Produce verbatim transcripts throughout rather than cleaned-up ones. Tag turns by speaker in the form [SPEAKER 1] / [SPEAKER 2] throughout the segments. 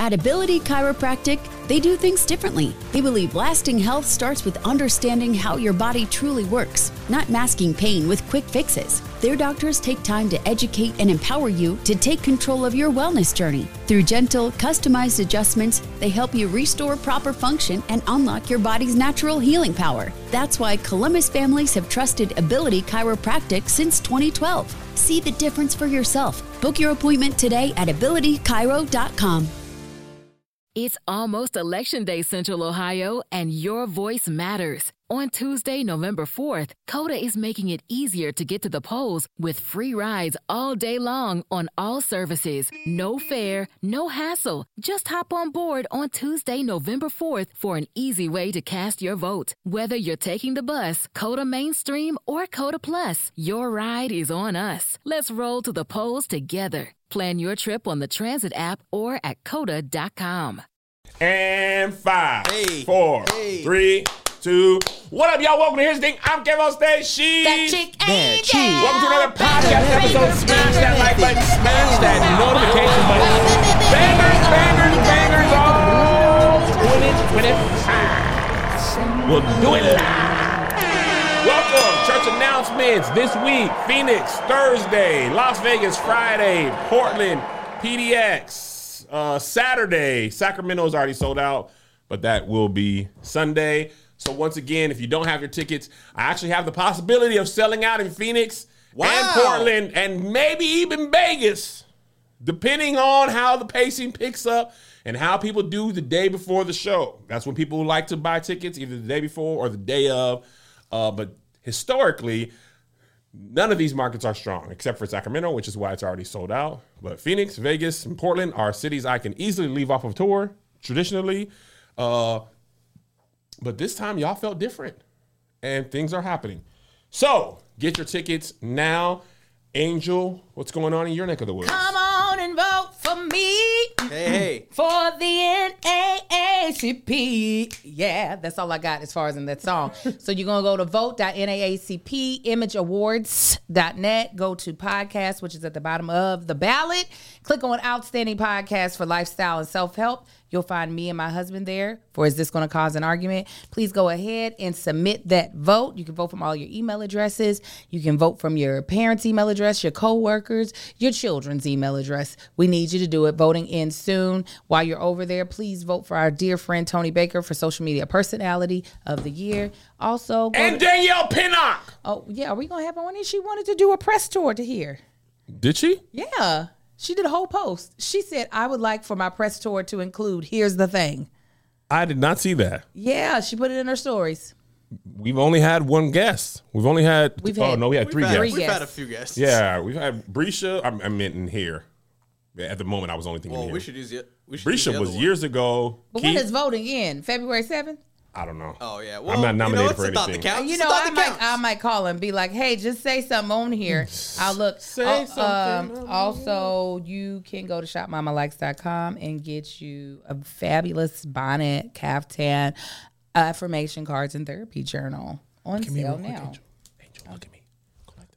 [SPEAKER 1] At Ability Chiropractic, they do things differently. They believe lasting health starts with understanding how your body truly works, not masking pain with quick fixes. Their doctors take time to educate and empower you to take control of your wellness journey. Through gentle, customized adjustments, they help you restore proper function and unlock your body's natural healing power. That's why Columbus families have trusted Ability Chiropractic since twenty twelve. See the difference for yourself. Book your appointment today at ability chiro dot com.
[SPEAKER 2] It's almost Election Day, Central Ohio, and your voice matters. On Tuesday, November fourth, Coda is making it easier to get to the polls with free rides all day long on all services. No fare, no hassle. Just hop on board on Tuesday, November fourth for an easy way to cast your vote. Whether you're taking the bus, Coda Mainstream, or Coda Plus, your ride is on us. Let's roll to the polls together. Plan your trip on the Transit app or at coda dot com.
[SPEAKER 3] And five,
[SPEAKER 4] hey,
[SPEAKER 3] four,
[SPEAKER 4] hey.
[SPEAKER 3] three, two. What up, y'all? Welcome to Here's the Thing. I'm Kevin on stage. She's
[SPEAKER 5] That chick ain't
[SPEAKER 4] chick.
[SPEAKER 5] dead.
[SPEAKER 3] Welcome to another podcast episode. Smash that like button. Smash that notification button. Bangers, bangers, bangers. Oh, twenty twenty-five. We'll do it live. Welcome. Church announcements this week. Phoenix, Thursday. Las Vegas, Friday. Portland, P D X. Uh, Saturday. Sacramento is already sold out, but that will be Sunday. So once again, if you don't have your tickets, I actually have the possibility of selling out in Phoenix
[SPEAKER 4] Wow.
[SPEAKER 3] and Portland and maybe even Vegas, depending on how the pacing picks up and how people do the day before the show. That's when people like to buy tickets, either the day before or the day of. Uh, but historically, none of these markets are strong, except for Sacramento, which is why it's already sold out. But Phoenix, Vegas, and Portland are cities I can easily leave off of tour, traditionally. Uh, but this time, y'all felt different, and things are happening. So, get your tickets now. Angel, what's going on in your neck of the woods?
[SPEAKER 5] Come on and vote for me.
[SPEAKER 4] Hey, hey.
[SPEAKER 5] For the N double A C P. Yeah, that's all I got as far as in that song. So you're going to go to vote dot N double A C P image awards dot net. Go to podcast, which is at the bottom of the ballot. Click on Outstanding Podcast for Lifestyle and Self-Help. You'll find me and my husband there for Is This Going to Cause an Argument? Please go ahead and submit that vote. You can vote from all your email addresses. You can vote from your parents' email address, your co-workers, your children's email address. We need you to do it. Voting ends soon. While you're over there, please vote for our dear friend Tony Baker for Social Media Personality of the Year. Also, go
[SPEAKER 3] And
[SPEAKER 5] to-
[SPEAKER 3] Danielle Pinnock.
[SPEAKER 5] oh, yeah, are we going to have her on here? She wanted to do a press tour to here.
[SPEAKER 3] Did she?
[SPEAKER 5] Yeah. She did a whole post. She said, I would like for my press tour to include, here's the thing.
[SPEAKER 3] I did not see that.
[SPEAKER 5] Yeah, she put it in her stories.
[SPEAKER 3] We've only had one guest. We've only had.
[SPEAKER 5] We've
[SPEAKER 3] oh
[SPEAKER 5] had-
[SPEAKER 3] no, we had
[SPEAKER 4] We've
[SPEAKER 3] three
[SPEAKER 4] had,
[SPEAKER 3] guests.
[SPEAKER 4] we've
[SPEAKER 5] guests.
[SPEAKER 4] had a few guests.
[SPEAKER 3] Yeah, we've had Brescia. I, I meant in here. At the moment, I was only thinking.
[SPEAKER 4] Well,
[SPEAKER 3] here.
[SPEAKER 4] we should use it. We should use
[SPEAKER 3] Brescia
[SPEAKER 4] the
[SPEAKER 3] was
[SPEAKER 4] other one.
[SPEAKER 3] years ago.
[SPEAKER 5] But
[SPEAKER 3] Keith,
[SPEAKER 5] when is voting in? February seventh?
[SPEAKER 3] I don't know.
[SPEAKER 4] Oh yeah. Well,
[SPEAKER 3] I'm not nominated
[SPEAKER 4] you know, it's
[SPEAKER 3] for
[SPEAKER 4] a thought
[SPEAKER 3] anything.
[SPEAKER 4] that counts.
[SPEAKER 5] You
[SPEAKER 4] It's a
[SPEAKER 5] know,
[SPEAKER 4] thought
[SPEAKER 5] I
[SPEAKER 4] that
[SPEAKER 5] might,
[SPEAKER 4] counts.
[SPEAKER 5] I might call and be like, hey, just say something on here. I'll look.
[SPEAKER 3] Say
[SPEAKER 5] Oh,
[SPEAKER 3] something.
[SPEAKER 5] Um, also, you can go to shop mama likes dot com and get you a fabulous bonnet, caftan, affirmation cards, and therapy journal on
[SPEAKER 3] Give me
[SPEAKER 5] sale
[SPEAKER 3] real quick,
[SPEAKER 5] now.
[SPEAKER 3] Angel. Angel, look at me. Go like that.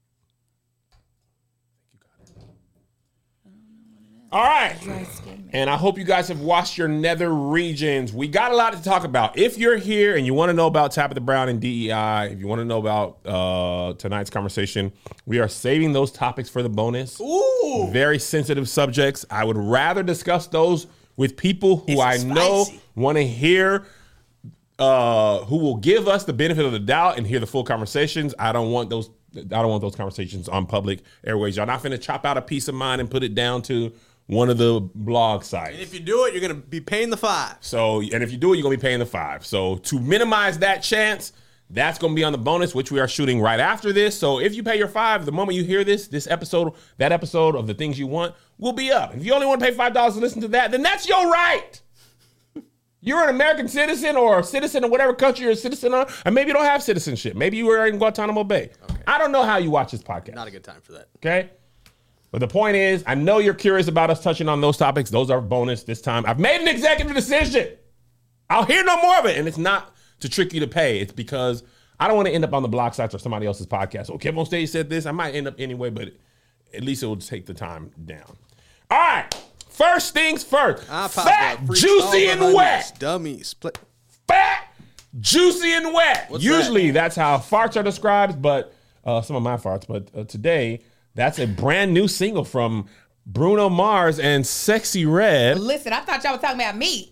[SPEAKER 3] You got it. All right. And I hope you guys have watched your nether regions. We got a lot to talk about. If you're here and you want to know about Tabitha Brown and D E I, if you want to know about uh, tonight's conversation, we are saving those topics for the bonus.
[SPEAKER 4] Ooh.
[SPEAKER 3] Very sensitive subjects. I would rather discuss those with people who
[SPEAKER 4] It's
[SPEAKER 3] I know
[SPEAKER 4] spicy.
[SPEAKER 3] want to hear, uh, who will give us the benefit of the doubt and hear the full conversations. I don't want those. I don't want those conversations on public airways. Y'all not finna chop out a piece of mine and put it down to one of the blog sites.
[SPEAKER 4] And if you do it, you're gonna be paying the five.
[SPEAKER 3] So, and if you do it, you're gonna be paying the five. So to minimize that chance, that's gonna be on the bonus, which we are shooting right after this. So if you pay your five, the moment you hear this, this episode, that episode of the things you want will be up. If you only want to pay five dollars to listen to that, then that's your right. You're an American citizen or a citizen of whatever country you're a citizen of, and maybe you don't have citizenship. Maybe you were in Guantanamo Bay.
[SPEAKER 4] Okay.
[SPEAKER 3] I don't know how you watch this podcast.
[SPEAKER 4] Not a good time for that.
[SPEAKER 3] Okay? But the point is, I know you're curious about us touching on those topics. Those are bonus this time. I've made an executive decision. I'll hear no more of it. And it's not to trick you to pay. It's because I don't want to end up on the blog sites or somebody else's podcast. Oh, Kevin on Stage said this. I might end up anyway, but at least it will take the time down. All right. First things first.
[SPEAKER 4] I pop
[SPEAKER 3] Fat,
[SPEAKER 4] up, freaks,
[SPEAKER 3] juicy,
[SPEAKER 4] all
[SPEAKER 3] and
[SPEAKER 4] the
[SPEAKER 3] wet.
[SPEAKER 4] hundreds, Dummies. Split.
[SPEAKER 3] Fat, juicy, and wet.
[SPEAKER 4] What's
[SPEAKER 3] Usually
[SPEAKER 4] that?
[SPEAKER 3] that's how farts are described, but uh, some of my farts. But uh, today, that's a brand new single from Bruno Mars and Sexy Red.
[SPEAKER 5] Listen, I thought y'all were talking about me.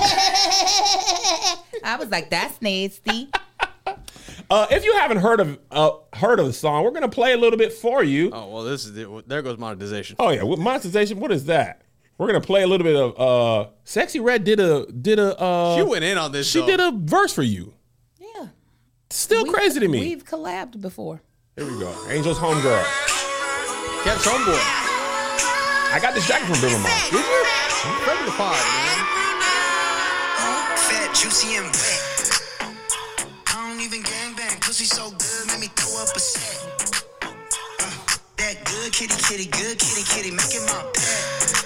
[SPEAKER 5] I was like, that's nasty.
[SPEAKER 3] Uh, if you haven't heard of uh, heard of the song, we're gonna play a little bit for you.
[SPEAKER 4] Oh well, this is the, there goes monetization.
[SPEAKER 3] Oh yeah, what monetization? What is that? We're gonna play a little bit of uh, Sexy Red did a did a uh,
[SPEAKER 4] She went in on this.
[SPEAKER 3] she
[SPEAKER 4] though.
[SPEAKER 3] did a verse for you.
[SPEAKER 5] Yeah.
[SPEAKER 3] Still
[SPEAKER 5] We've-
[SPEAKER 3] crazy to me.
[SPEAKER 5] We've collabed before.
[SPEAKER 3] Here we go. Angel's homegirl.
[SPEAKER 4] Kev's homeboy.
[SPEAKER 3] I got this jacket from Bruno Mars.
[SPEAKER 4] Did you? Friend of the pod, man.
[SPEAKER 6] Fat, juicy, and wet. I don't even gangbang. Pussy so good, make me throw up a set. Uh, that good kitty, kitty, good kitty, kitty, making my pet.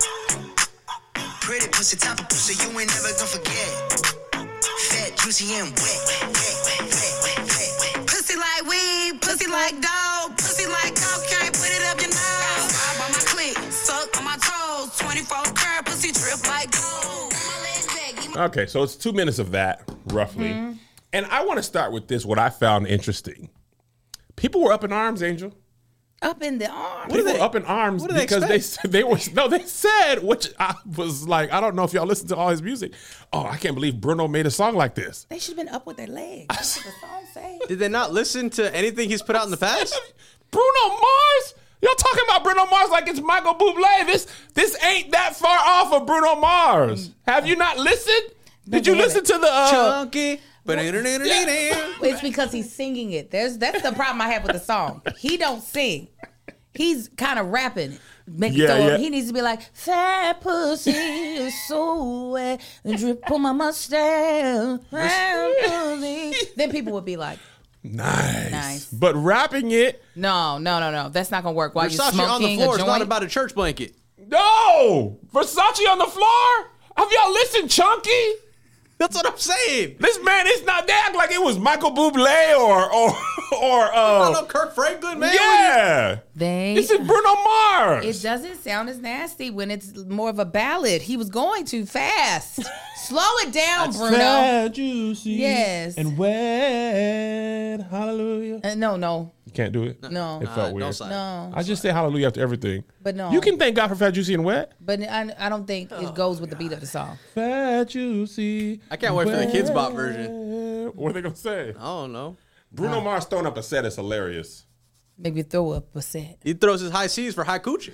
[SPEAKER 6] Pretty pussy, type of pussy you ain't never gonna forget. Fat, juicy, and wet. Wet, wet, wet, wet, wet, wet. Pussy like weed, pussy like dog, pussy like cocaine, put it up your nose. Rub on my clit, suck on my toes, twenty-four karat pussy drip like gold. My legs back, give me-
[SPEAKER 3] Okay, so it's two minutes of that, roughly.
[SPEAKER 5] Mm-hmm.
[SPEAKER 3] And I want to start with this, what I found interesting. People were up in arms, Angel.
[SPEAKER 5] Up in the arm.
[SPEAKER 3] People
[SPEAKER 4] they-
[SPEAKER 3] were up in arms
[SPEAKER 4] what do they
[SPEAKER 3] because they
[SPEAKER 4] expect?
[SPEAKER 3] said they were no, they said, which I was like, I don't know if y'all listen to all his music. Oh, I can't believe Bruno made a song like this.
[SPEAKER 5] They should have been up with their legs. That's what the song say.
[SPEAKER 4] Did they not listen to anything he's put out in the past?
[SPEAKER 3] Bruno Mars? Y'all talking about Bruno Mars like it's Michael Bublé. This this ain't that far off of Bruno Mars. Have you not listened? Did you
[SPEAKER 5] they
[SPEAKER 3] listen to the uh,
[SPEAKER 4] Chunky. But
[SPEAKER 5] It's because he's singing it. There's that's the problem I have with the song. He don't sing. He's kind of rapping it. Make
[SPEAKER 3] Yeah,
[SPEAKER 5] it throw
[SPEAKER 3] yeah.
[SPEAKER 5] up. He needs to be like, fat pussy is so wet, drip on my mustache. Fat pussy. Then people would be like,
[SPEAKER 3] nice.
[SPEAKER 5] Nice.
[SPEAKER 3] But rapping it,
[SPEAKER 5] no, no, no, no. That's not going to work. While you
[SPEAKER 4] Versace
[SPEAKER 5] smoking
[SPEAKER 4] on the
[SPEAKER 5] a
[SPEAKER 4] floor is
[SPEAKER 5] joint.
[SPEAKER 4] not about a church blanket.
[SPEAKER 3] no! Versace on the floor? Have y'all listened, Chunky?
[SPEAKER 4] That's what I'm saying.
[SPEAKER 3] This man is not, they act like it was Michael Bublé or, or, or,
[SPEAKER 4] I
[SPEAKER 3] uh,
[SPEAKER 4] know Kirk Franklin, man.
[SPEAKER 3] yeah.
[SPEAKER 5] They,
[SPEAKER 3] This is Bruno Mars.
[SPEAKER 5] it doesn't sound as nasty when it's more of a ballad. He was going too fast. Slow it down, Bruno.
[SPEAKER 3] Fat, juicy,
[SPEAKER 5] Yes.
[SPEAKER 3] and wet. Hallelujah.
[SPEAKER 5] Uh, no, no,
[SPEAKER 3] You can't do it?
[SPEAKER 5] no,
[SPEAKER 3] It felt
[SPEAKER 4] Uh,
[SPEAKER 3] weird.
[SPEAKER 4] no sign.
[SPEAKER 5] no.
[SPEAKER 3] I just say hallelujah after everything.
[SPEAKER 5] But no.
[SPEAKER 3] You can thank God for Fat, Juicy, and Wet.
[SPEAKER 5] But I, I don't think it goes with the beat of the song.
[SPEAKER 3] Fat, Juicy.
[SPEAKER 4] I can't wait for the Kids Bop version.
[SPEAKER 3] What are they going to say?
[SPEAKER 4] I don't know.
[SPEAKER 3] Bruno Mars throwing up a set is hilarious.
[SPEAKER 5] Maybe throw up a set.
[SPEAKER 4] He throws his high C's for high coochie.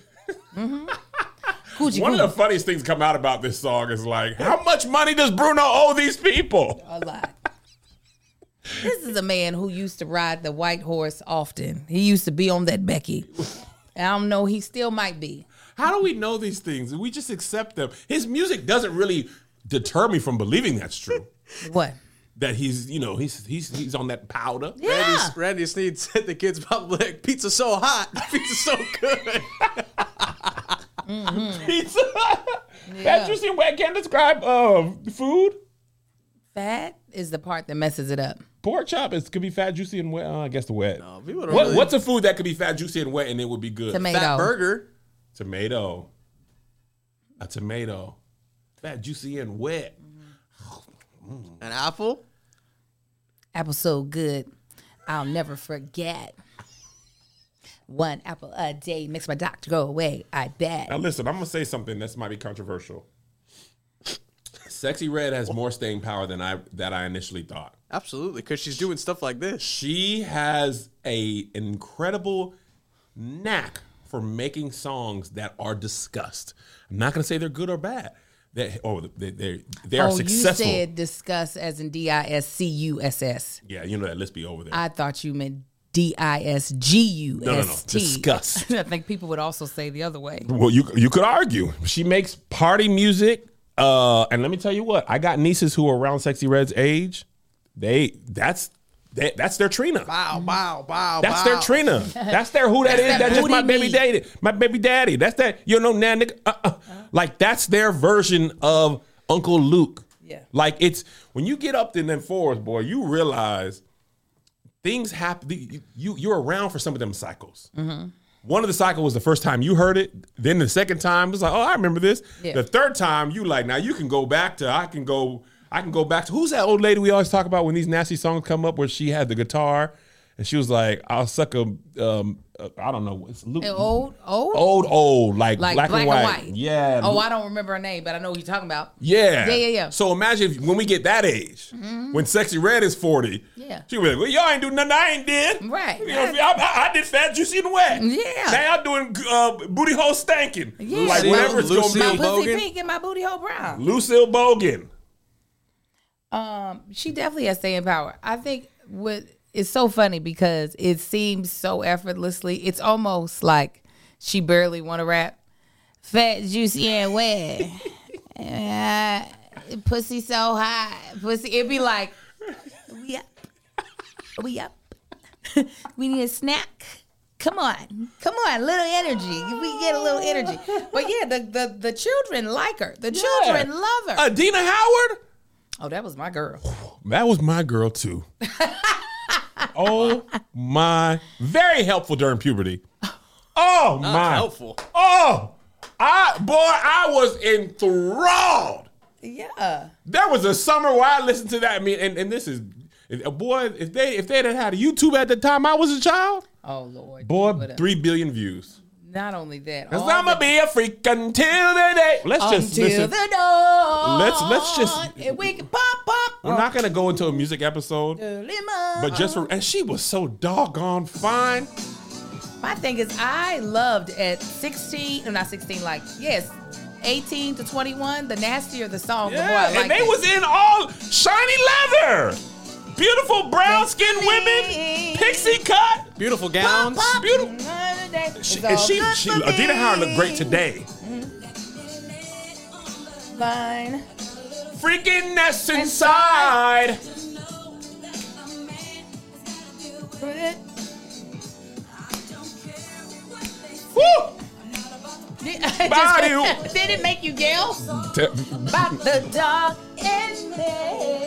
[SPEAKER 5] Coochie
[SPEAKER 3] One of the
[SPEAKER 5] coo.
[SPEAKER 3] funniest things come out about this song is like, how much money does Bruno owe these people?
[SPEAKER 5] A lot. This is a man who used to ride the white horse often. He used to be on that Becky. I don't know. He still might be.
[SPEAKER 3] How do we know these things? We just accept them. His music doesn't really deter me from believing that's true.
[SPEAKER 5] What?
[SPEAKER 3] That he's, you know, he's he's he's on that powder.
[SPEAKER 5] Yeah.
[SPEAKER 4] Randy, Randy Sneed said the Kids Bop like, pizza so hot, pizza so good.
[SPEAKER 3] Pizza. Fat, Juicy, and Wet can't describe uh, food.
[SPEAKER 5] Fat is the part that messes it up.
[SPEAKER 3] Pork chop is could be fat, juicy, and wet. Uh, I guess the wet.
[SPEAKER 4] No, people don't
[SPEAKER 3] What,
[SPEAKER 4] really-
[SPEAKER 3] What's a food that could be fat, juicy, and wet, and it would be good?
[SPEAKER 5] Tomato.
[SPEAKER 4] Fat burger.
[SPEAKER 3] Tomato. A tomato. Fat, juicy, and wet.
[SPEAKER 4] An apple.
[SPEAKER 5] Apple so good, I'll never forget. One apple a day makes my doctor go away. I bet.
[SPEAKER 3] Now listen, I'm gonna say something that might be controversial. Sexy Red has more staying power than I that I initially thought.
[SPEAKER 4] Absolutely, because she's doing stuff like this.
[SPEAKER 3] She has a incredible knack for making songs that are discussed. I'm not gonna say they're good or bad. They oh they they they are
[SPEAKER 5] oh,
[SPEAKER 3] successful.
[SPEAKER 5] you said discuss as in D I S C U S S.
[SPEAKER 3] Yeah, you know that. Let's be over there.
[SPEAKER 5] I thought you meant D I S G U
[SPEAKER 3] no, no, no.
[SPEAKER 5] S T.
[SPEAKER 3] Disgust.
[SPEAKER 5] I think people would also say the other way.
[SPEAKER 3] Well, you you could argue. She makes party music. Uh, and let me tell you what, I got nieces who are around Sexy Red's age. They that's they, that's their Trina.
[SPEAKER 4] Bow, bow, bow,
[SPEAKER 3] That's
[SPEAKER 4] bow.
[SPEAKER 3] their Trina. That's their who that is.
[SPEAKER 5] that
[SPEAKER 3] That's just my
[SPEAKER 5] booty
[SPEAKER 3] baby
[SPEAKER 5] meat.
[SPEAKER 3] daddy. My baby daddy. That's that. You know, nah, nigga. Uh, uh. Like that's their version of Uncle Luke.
[SPEAKER 5] Yeah.
[SPEAKER 3] Like it's when you get up in them fours, boy, you realize things happen. You, you you're around for some of them cycles.
[SPEAKER 5] Mm-hmm.
[SPEAKER 3] one of the cycle was the first time you heard it. Then the second time it was like, oh, I remember this.
[SPEAKER 5] Yeah.
[SPEAKER 3] The third time you like, now you can go back to, I can go, I can go back to, who's that old lady we always talk about when these nasty songs come up where she had the guitar and she was like, I'll suck a, um, uh, I don't know. It's Luke.
[SPEAKER 5] Old, old?
[SPEAKER 3] Old, old, like,
[SPEAKER 5] Like
[SPEAKER 3] black,
[SPEAKER 5] black
[SPEAKER 3] and, white.
[SPEAKER 5] and white.
[SPEAKER 3] Yeah.
[SPEAKER 5] Oh, I don't remember her name, but I know what you're talking about.
[SPEAKER 3] Yeah.
[SPEAKER 5] Yeah, yeah, yeah.
[SPEAKER 3] So imagine if, when we get that age,
[SPEAKER 5] Mm-hmm.
[SPEAKER 3] when Sexy Red is forty,
[SPEAKER 5] Yeah.
[SPEAKER 3] she was like, well, y'all ain't do nothing I ain't did.
[SPEAKER 5] Right.
[SPEAKER 3] You know, I, I, I did Fat, Juicy, and Wet.
[SPEAKER 5] Yeah.
[SPEAKER 3] Now y'all doing uh, Booty Hole Stankin'.
[SPEAKER 5] Yeah.
[SPEAKER 3] Like,
[SPEAKER 4] Lucille-
[SPEAKER 3] whatever it's going to
[SPEAKER 4] Lucille
[SPEAKER 3] be.
[SPEAKER 5] My pussy
[SPEAKER 4] Bogan?
[SPEAKER 5] pink and my booty hole brown.
[SPEAKER 3] Lucille Bogan.
[SPEAKER 5] Um, she definitely has staying power. I think what it's so funny because it seems so effortlessly. It's almost like she barely want to rap. Fat, juicy, and wet. uh, pussy so high. Pussy. It'd be like, we up. We up. We need a snack. Come on. Come on. Little energy. We get a little energy. But yeah, the, the, the children like her. The children
[SPEAKER 3] Yeah.
[SPEAKER 5] love her.
[SPEAKER 3] Adina Howard.
[SPEAKER 5] Oh, that was my girl.
[SPEAKER 3] That was my girl, too. Oh, my. Very helpful during puberty. Oh,
[SPEAKER 4] Not
[SPEAKER 3] my.
[SPEAKER 4] helpful.
[SPEAKER 3] Oh, I boy, I was enthralled.
[SPEAKER 5] Yeah.
[SPEAKER 3] There was a summer where I listened to that. I mean, and, and this is, boy, if they if they had had a YouTube at the time I was a child,
[SPEAKER 5] Oh Lord.
[SPEAKER 3] boy,
[SPEAKER 5] you would've-
[SPEAKER 3] three billion views.
[SPEAKER 5] Not only that.
[SPEAKER 3] Cause
[SPEAKER 5] all
[SPEAKER 3] I'ma
[SPEAKER 5] the-
[SPEAKER 3] be a freak until the day. Let's just
[SPEAKER 5] until
[SPEAKER 3] listen.
[SPEAKER 5] the dawn.
[SPEAKER 3] Let's- let's just-
[SPEAKER 5] And we can pop pop.
[SPEAKER 3] We're not gonna go into a music episode,
[SPEAKER 5] Early
[SPEAKER 3] but just for and she was so doggone fine.
[SPEAKER 5] My thing is, I loved at sixteen, no, not sixteen, like, yes, eighteen to twenty-one, the nastier the song, the more
[SPEAKER 3] Yeah,
[SPEAKER 5] I liked
[SPEAKER 3] and they
[SPEAKER 5] it.
[SPEAKER 3] was in all shiny leather, beautiful brown skinned women, pixie cut.
[SPEAKER 4] Beautiful gowns.
[SPEAKER 5] Pop, pop.
[SPEAKER 3] Beautiful.
[SPEAKER 5] It's
[SPEAKER 3] She,
[SPEAKER 5] all
[SPEAKER 3] and she,
[SPEAKER 5] good
[SPEAKER 3] she
[SPEAKER 5] for
[SPEAKER 3] Adina
[SPEAKER 5] me.
[SPEAKER 3] Howard looked great today.
[SPEAKER 5] Fine.
[SPEAKER 3] Freakiness inside. Woo!
[SPEAKER 5] Did,
[SPEAKER 3] Body.
[SPEAKER 5] did it make you yell?
[SPEAKER 3] Te-
[SPEAKER 5] About the dog in me.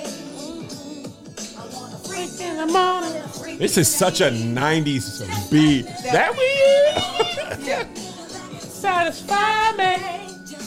[SPEAKER 3] This is such a nineties beat. That we satisfy me.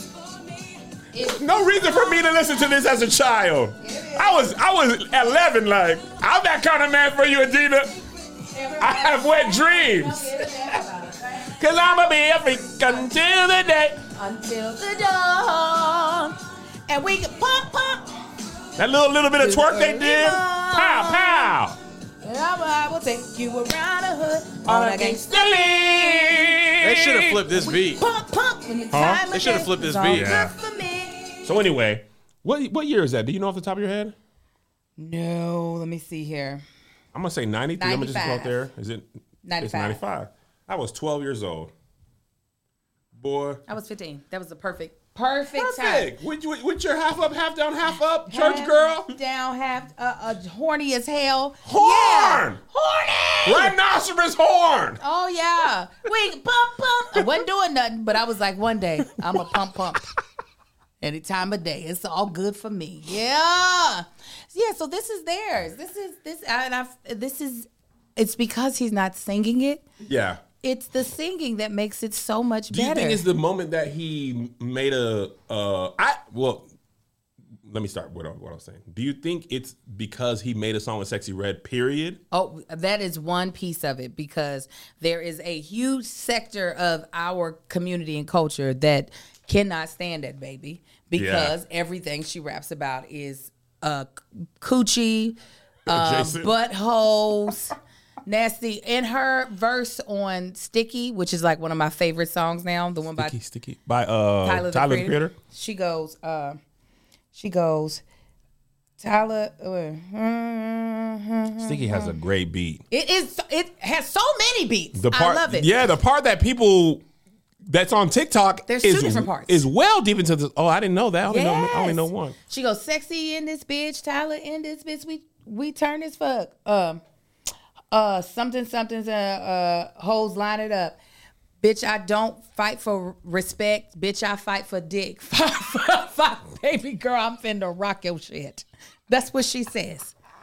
[SPEAKER 3] No reason for me to listen to this as a child. I was I was eleven. Like I'm that kind of man for you, Adina. I have wet dreams. Cause I'ma be a freak until the day.
[SPEAKER 5] Until the dawn. And we can pop, pop.
[SPEAKER 3] That little little bit of twerk they did. Pow pow.
[SPEAKER 5] And I will take you around the hood
[SPEAKER 3] On
[SPEAKER 5] on
[SPEAKER 3] a
[SPEAKER 5] a gangsta.
[SPEAKER 3] gangsta lean.
[SPEAKER 4] They should have flipped this beat.
[SPEAKER 5] Pump, pump. When the
[SPEAKER 3] Huh?
[SPEAKER 5] time
[SPEAKER 4] They
[SPEAKER 5] of
[SPEAKER 4] shoulda
[SPEAKER 5] day
[SPEAKER 4] flipped this
[SPEAKER 5] is all
[SPEAKER 4] beat.
[SPEAKER 5] good
[SPEAKER 3] Yeah.
[SPEAKER 5] for me.
[SPEAKER 3] So anyway, what what year is that? Do you know off the top of your head?
[SPEAKER 5] No, let me see here.
[SPEAKER 3] I'm gonna say ninety-three. I'm gonna just go out
[SPEAKER 5] ninety-five.
[SPEAKER 3] there. Is it? It's
[SPEAKER 5] ninety-five.
[SPEAKER 3] ninety-five. I was twelve years old. Boy.
[SPEAKER 5] I was fifteen. That was the perfect, perfect,
[SPEAKER 3] Perfect.
[SPEAKER 5] time.
[SPEAKER 3] With, with, with your half up, half down, half up, church
[SPEAKER 5] Half
[SPEAKER 3] girl.
[SPEAKER 5] Down, half, uh, uh, horny as hell.
[SPEAKER 3] Horn.
[SPEAKER 5] Yeah. Horny.
[SPEAKER 3] Rhinoceros horn.
[SPEAKER 5] Oh, yeah. We pump, pump. I wasn't doing nothing, but I was like, one day, I'm a pump, pump. Any time of day. It's all good for me. Yeah. Yeah, so this is theirs. This is, this, and I've, this is, it's because he's not singing it.
[SPEAKER 3] Yeah.
[SPEAKER 5] It's the singing that makes it so much
[SPEAKER 3] Do you
[SPEAKER 5] better.
[SPEAKER 3] think it's the moment that he made a? Uh, I well, let me start with what I was saying. Do you think it's because he made a song with Sexy Red? Period.
[SPEAKER 5] Oh, that is one piece of it because there is a huge sector of our community and culture that cannot stand that baby because everything she raps about is uh, coochie, uh,
[SPEAKER 3] Adjacent.
[SPEAKER 5] buttholes, nasty. In her verse on Sticky, which is like one of my favorite songs now, the one by
[SPEAKER 3] Sticky, sticky. By uh,
[SPEAKER 5] Tyler,
[SPEAKER 3] Tyler,
[SPEAKER 5] the,
[SPEAKER 3] the
[SPEAKER 5] Creator.
[SPEAKER 3] Creator.
[SPEAKER 5] She goes, uh, she goes, Tyler. Uh,
[SPEAKER 3] Sticky has a great beat.
[SPEAKER 5] it is. It has so many beats.
[SPEAKER 3] The part,
[SPEAKER 5] I love it.
[SPEAKER 3] yeah, the part that people that's on TikTok
[SPEAKER 5] There's
[SPEAKER 3] is
[SPEAKER 5] two different parts.
[SPEAKER 3] is well deep into this. Oh, I didn't know that. I only, know, I only know
[SPEAKER 5] Yes.
[SPEAKER 3] one.
[SPEAKER 5] She goes, sexy in this bitch, Tyler in this bitch. We we turn this fuck. Um, uh, something something's uh, uh, hoes line it up. Bitch, I don't fight for respect. Bitch, I fight for dick. Fuck, fuck, fuck, baby girl, I'm finna rock your shit. That's what she says.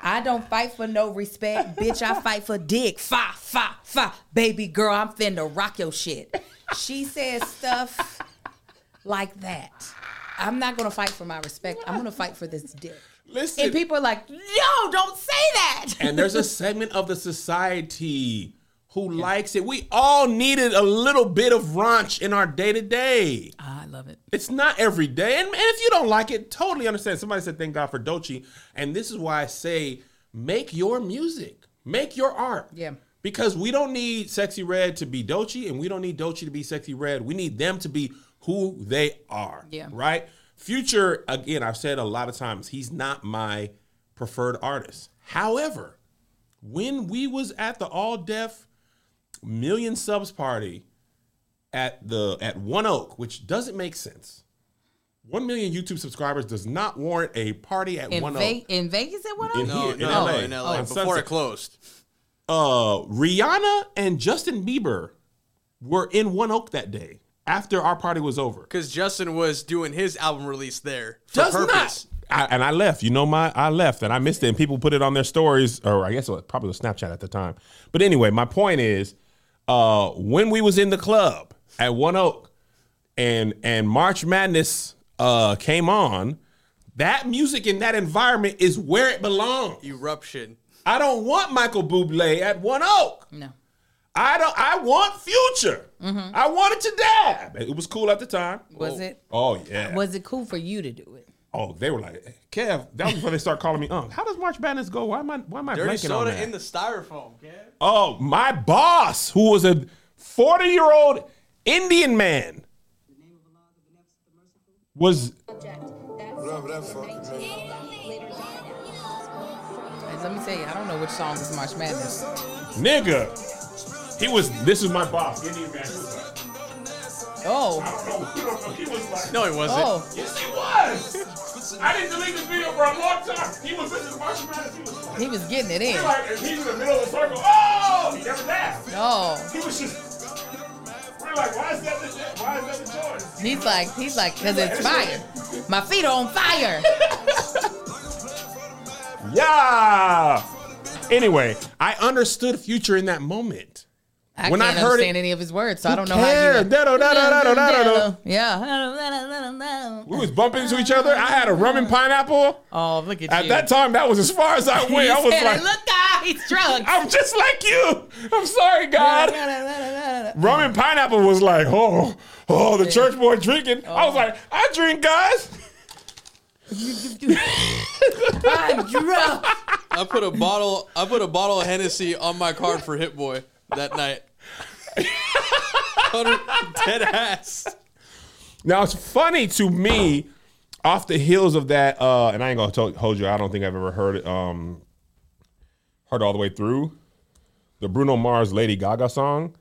[SPEAKER 5] I don't fight for no respect, bitch. I fight for dick. Fa, fa, fa. Baby girl, I'm finna rock your shit. She says stuff like that. I'm not gonna fight for my respect. I'm gonna fight for this dick.
[SPEAKER 3] Listen.
[SPEAKER 5] And people are like, no, don't say that.
[SPEAKER 3] And there's a segment of the society who yeah. likes it. We all needed a little bit of raunch in our day-to-day.
[SPEAKER 5] I love it.
[SPEAKER 3] It's not every day. And, and if you don't like it, totally understand. Somebody said, thank God for Doechii. And this is why I say, make your music. Make your art.
[SPEAKER 5] Yeah.
[SPEAKER 3] Because we don't need Sexy Red to be Doechii, and we don't need Doechii to be Sexy Red. We need them to be who they are.
[SPEAKER 5] Yeah.
[SPEAKER 3] Right? Future, again, I've said a lot of times, he's not my preferred artist. However, when we was at the All Def Million Subs party at the at One Oak, which doesn't make sense. One million YouTube subscribers does not warrant a party at
[SPEAKER 5] in
[SPEAKER 3] One
[SPEAKER 5] Ve-
[SPEAKER 3] Oak.
[SPEAKER 5] In Vegas at One Oak?
[SPEAKER 3] In
[SPEAKER 4] No,
[SPEAKER 3] here, in
[SPEAKER 4] no,
[SPEAKER 3] L A.
[SPEAKER 4] in L A
[SPEAKER 3] On
[SPEAKER 4] before
[SPEAKER 3] Sunset.
[SPEAKER 4] it closed.
[SPEAKER 3] Uh, Rihanna and Justin Bieber were in One Oak that day after our party was over.
[SPEAKER 4] Because Justin was doing his album release there for
[SPEAKER 3] Does
[SPEAKER 4] purpose.
[SPEAKER 3] not. I, and I left. You know, my I left and I missed it. And people put it on their stories, or I guess it was probably was Snapchat at the time. But anyway, my point is, uh, when we was in the club at One Oak, and and March Madness uh, came on, that music in that environment is where it belongs.
[SPEAKER 4] Eruption.
[SPEAKER 3] I don't want Michael Bublé at One Oak.
[SPEAKER 5] No.
[SPEAKER 3] I don't. I want Future.
[SPEAKER 5] Mm-hmm.
[SPEAKER 3] I wanted to dab. It was cool at the time.
[SPEAKER 5] Was it?
[SPEAKER 3] Oh yeah.
[SPEAKER 5] Was it cool for you to do it?
[SPEAKER 3] Oh, they were like, Kev. That was before they start calling me. Um, how does March Madness go? Why am I? Why am I
[SPEAKER 4] Dirty
[SPEAKER 3] blanking on
[SPEAKER 4] soda
[SPEAKER 3] that?
[SPEAKER 4] in the styrofoam, Kev.
[SPEAKER 3] Oh, my boss, who was a forty-year-old Indian man, was.
[SPEAKER 5] Let me tell you, I don't know which song is March Madness.
[SPEAKER 3] Nigga, he was. This is my boss, Indian man. He was like,
[SPEAKER 5] Oh.
[SPEAKER 3] I don't know. He was like,
[SPEAKER 4] No, he wasn't.
[SPEAKER 5] Oh.
[SPEAKER 3] yes, he was. I didn't delete this video for a long time. He was listening to March Madness. He was like,
[SPEAKER 5] He was getting it in.
[SPEAKER 3] he like, and he's in the middle of the circle. Oh, he never laughed.
[SPEAKER 5] Oh.
[SPEAKER 3] He was just. We're like, why is that the why is that the choice?
[SPEAKER 5] He's like, he's like, because it's fire. My feet are on fire.
[SPEAKER 3] Yeah. Anyway, I understood Future in that moment.
[SPEAKER 5] I
[SPEAKER 3] When I
[SPEAKER 5] can't
[SPEAKER 3] heard
[SPEAKER 5] understand
[SPEAKER 3] it-
[SPEAKER 5] any of his words, so
[SPEAKER 3] Who
[SPEAKER 5] I don't know
[SPEAKER 3] cared?
[SPEAKER 5] how you.
[SPEAKER 3] Da-do, da-do, da-do, da-do.
[SPEAKER 5] Yeah.
[SPEAKER 3] We was bumping into each other. I had a rum and pineapple.
[SPEAKER 5] Oh, look at
[SPEAKER 3] At
[SPEAKER 5] you.
[SPEAKER 3] that time, that was as far as I went.
[SPEAKER 5] He
[SPEAKER 3] I was
[SPEAKER 5] said,
[SPEAKER 3] like,
[SPEAKER 5] look, ah, he's drunk.
[SPEAKER 3] I'm just like you. I'm sorry, God. Rum and pineapple was like, oh, oh, the church boy drinking. I was like, I drink, guys.
[SPEAKER 5] I'm drunk.
[SPEAKER 4] I put a bottle. I put a bottle of Hennessy on my card for Hit Boy that night. Dead ass.
[SPEAKER 3] Now, it's funny to me, off the heels of that, uh, and I ain't gonna to- hold you. I don't think I've ever heard it, um, heard all the way through the Bruno Mars Lady Gaga song,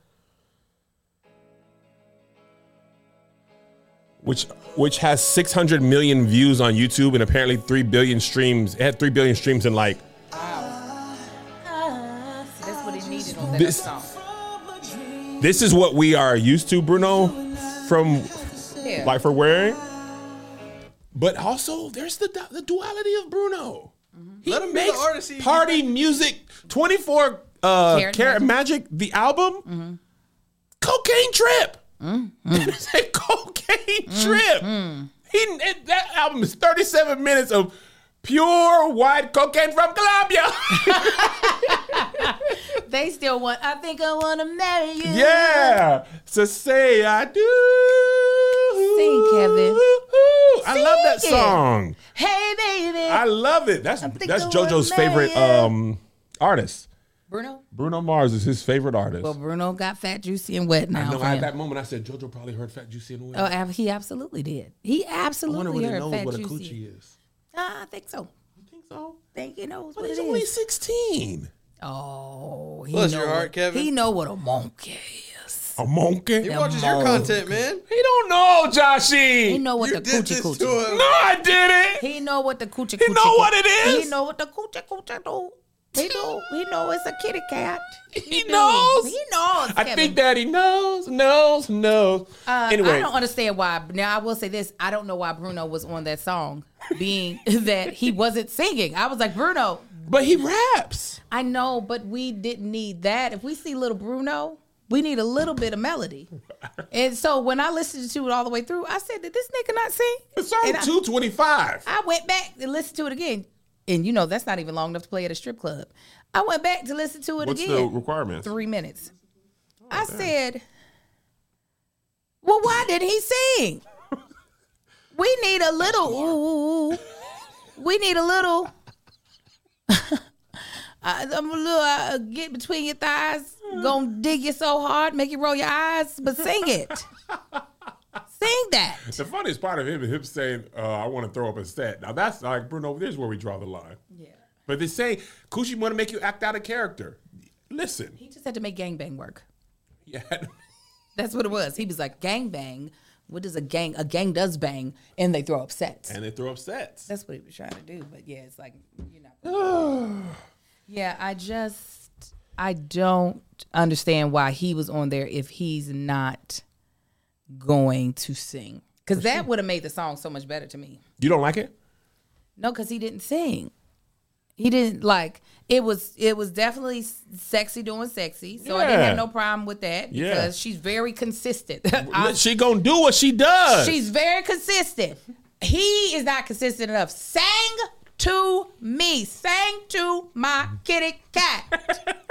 [SPEAKER 3] which which has six hundred million views on YouTube and apparently three billion streams. It had three billion streams in like
[SPEAKER 5] That's what he needed on that
[SPEAKER 3] This-
[SPEAKER 5] song.
[SPEAKER 3] this is what we are used to, Bruno, from
[SPEAKER 5] Yeah.
[SPEAKER 3] like for wearing. But also, there's the the duality of Bruno. He
[SPEAKER 4] Let him be the
[SPEAKER 3] makes
[SPEAKER 4] artist he-
[SPEAKER 3] party music. twenty-four uh,
[SPEAKER 5] Carat
[SPEAKER 3] Carat
[SPEAKER 5] Magic.
[SPEAKER 3] Magic, the album, Cocaine Trip. It's a Cocaine Trip. He it, that album is thirty-seven minutes of pure white cocaine from Colombia.
[SPEAKER 5] They still want, I think I want to marry you.
[SPEAKER 3] Yeah, so say I do.
[SPEAKER 5] Sing, Kevin.
[SPEAKER 3] I love that
[SPEAKER 5] Sing it.
[SPEAKER 3] song.
[SPEAKER 5] Hey, baby.
[SPEAKER 3] I love it. That's
[SPEAKER 5] think
[SPEAKER 3] that's
[SPEAKER 5] I wanna
[SPEAKER 3] JoJo's favorite
[SPEAKER 5] marry you.
[SPEAKER 3] um artist.
[SPEAKER 5] Bruno?
[SPEAKER 3] Bruno Mars is his favorite artist.
[SPEAKER 5] Well, Bruno got fat, juicy, and wet now.
[SPEAKER 3] I know
[SPEAKER 5] for
[SPEAKER 3] at
[SPEAKER 5] him.
[SPEAKER 3] that moment I said JoJo probably heard Fat Juicy and Wet.
[SPEAKER 5] Oh, ab- he absolutely did. He
[SPEAKER 3] I wonder
[SPEAKER 5] absolutely
[SPEAKER 3] what he
[SPEAKER 5] heard
[SPEAKER 3] knows
[SPEAKER 5] fat,
[SPEAKER 3] what a
[SPEAKER 5] juicy.
[SPEAKER 3] coochie is.
[SPEAKER 5] Ah, I think so.
[SPEAKER 3] You think so?
[SPEAKER 5] think he knows
[SPEAKER 3] But
[SPEAKER 5] what
[SPEAKER 3] he's
[SPEAKER 5] it
[SPEAKER 3] only
[SPEAKER 5] is.
[SPEAKER 3] sixteen.
[SPEAKER 5] Oh, he
[SPEAKER 4] Bless
[SPEAKER 5] know
[SPEAKER 4] your heart,
[SPEAKER 5] what,
[SPEAKER 4] Kevin.
[SPEAKER 5] He know what a monkey is.
[SPEAKER 3] A monkey?
[SPEAKER 4] He
[SPEAKER 5] Yeah,
[SPEAKER 4] watches your
[SPEAKER 5] Mo.
[SPEAKER 4] content, man.
[SPEAKER 3] He don't know, Joshy.
[SPEAKER 5] He know what
[SPEAKER 4] You
[SPEAKER 5] the
[SPEAKER 4] did
[SPEAKER 5] coochie
[SPEAKER 4] this
[SPEAKER 5] coochie.
[SPEAKER 4] to him.
[SPEAKER 3] No, I didn't.
[SPEAKER 5] He know what the coochie
[SPEAKER 3] He
[SPEAKER 5] coochie.
[SPEAKER 3] know what it is?
[SPEAKER 5] He know what the coochie coochie do. He know. He know it's a kitty cat.
[SPEAKER 3] He
[SPEAKER 5] do.
[SPEAKER 3] knows.
[SPEAKER 5] He knows.
[SPEAKER 3] I
[SPEAKER 5] Kevin.
[SPEAKER 3] think that he knows, knows, knows.
[SPEAKER 5] Uh,
[SPEAKER 3] anyway,
[SPEAKER 5] I don't understand why. Now I will say this: I don't know why Bruno was on that song, being that he wasn't singing. I was like, Bruno,
[SPEAKER 3] But he raps.
[SPEAKER 5] I know, but we didn't need that. If we see little Bruno, we need a little bit of melody. And so when I listened to it all the way through, I said, did this nigga not sing?
[SPEAKER 3] It's on
[SPEAKER 5] And I-
[SPEAKER 3] two twenty-five.
[SPEAKER 5] I went back and listened to it again. And you know, that's not even long enough to play at a strip club. I went back to listen to it
[SPEAKER 3] What's
[SPEAKER 5] again.
[SPEAKER 3] the requirements?
[SPEAKER 5] Three minutes. I said, well, why did he sing? We need a little, ooh, we need a little, I, I'm a little, uh, get between your thighs, gonna dig you so hard, make you roll your eyes, but sing it. Sing that.
[SPEAKER 3] The funniest part of him is him saying, uh, I want to throw up a set. Now that's like, Bruno, there's where we draw the line.
[SPEAKER 5] Yeah.
[SPEAKER 3] But they say, Coochie want to make you act out a character. Listen.
[SPEAKER 5] He just had to make gangbang work.
[SPEAKER 3] Yeah.
[SPEAKER 5] That's what it was. He was like, gangbang. What does a gang? A gang does bang, and they throw up sets.
[SPEAKER 3] And they throw up sets.
[SPEAKER 5] That's what he was trying to do. But yeah, it's like, you know. Yeah, I just, I don't understand why he was on there if he's not going to sing. Because that would have made the song so much better to me.
[SPEAKER 3] You don't like it?
[SPEAKER 5] No, because he didn't sing. He didn't like it was it was definitely sexy doing sexy. So I didn't
[SPEAKER 3] Yeah.
[SPEAKER 5] have no problem with that because
[SPEAKER 3] Yeah.
[SPEAKER 5] she's very consistent. I-
[SPEAKER 3] She gonna do what she does.
[SPEAKER 5] she's very consistent. He is not consistent enough. Sang to me. Sang to my kitty cat.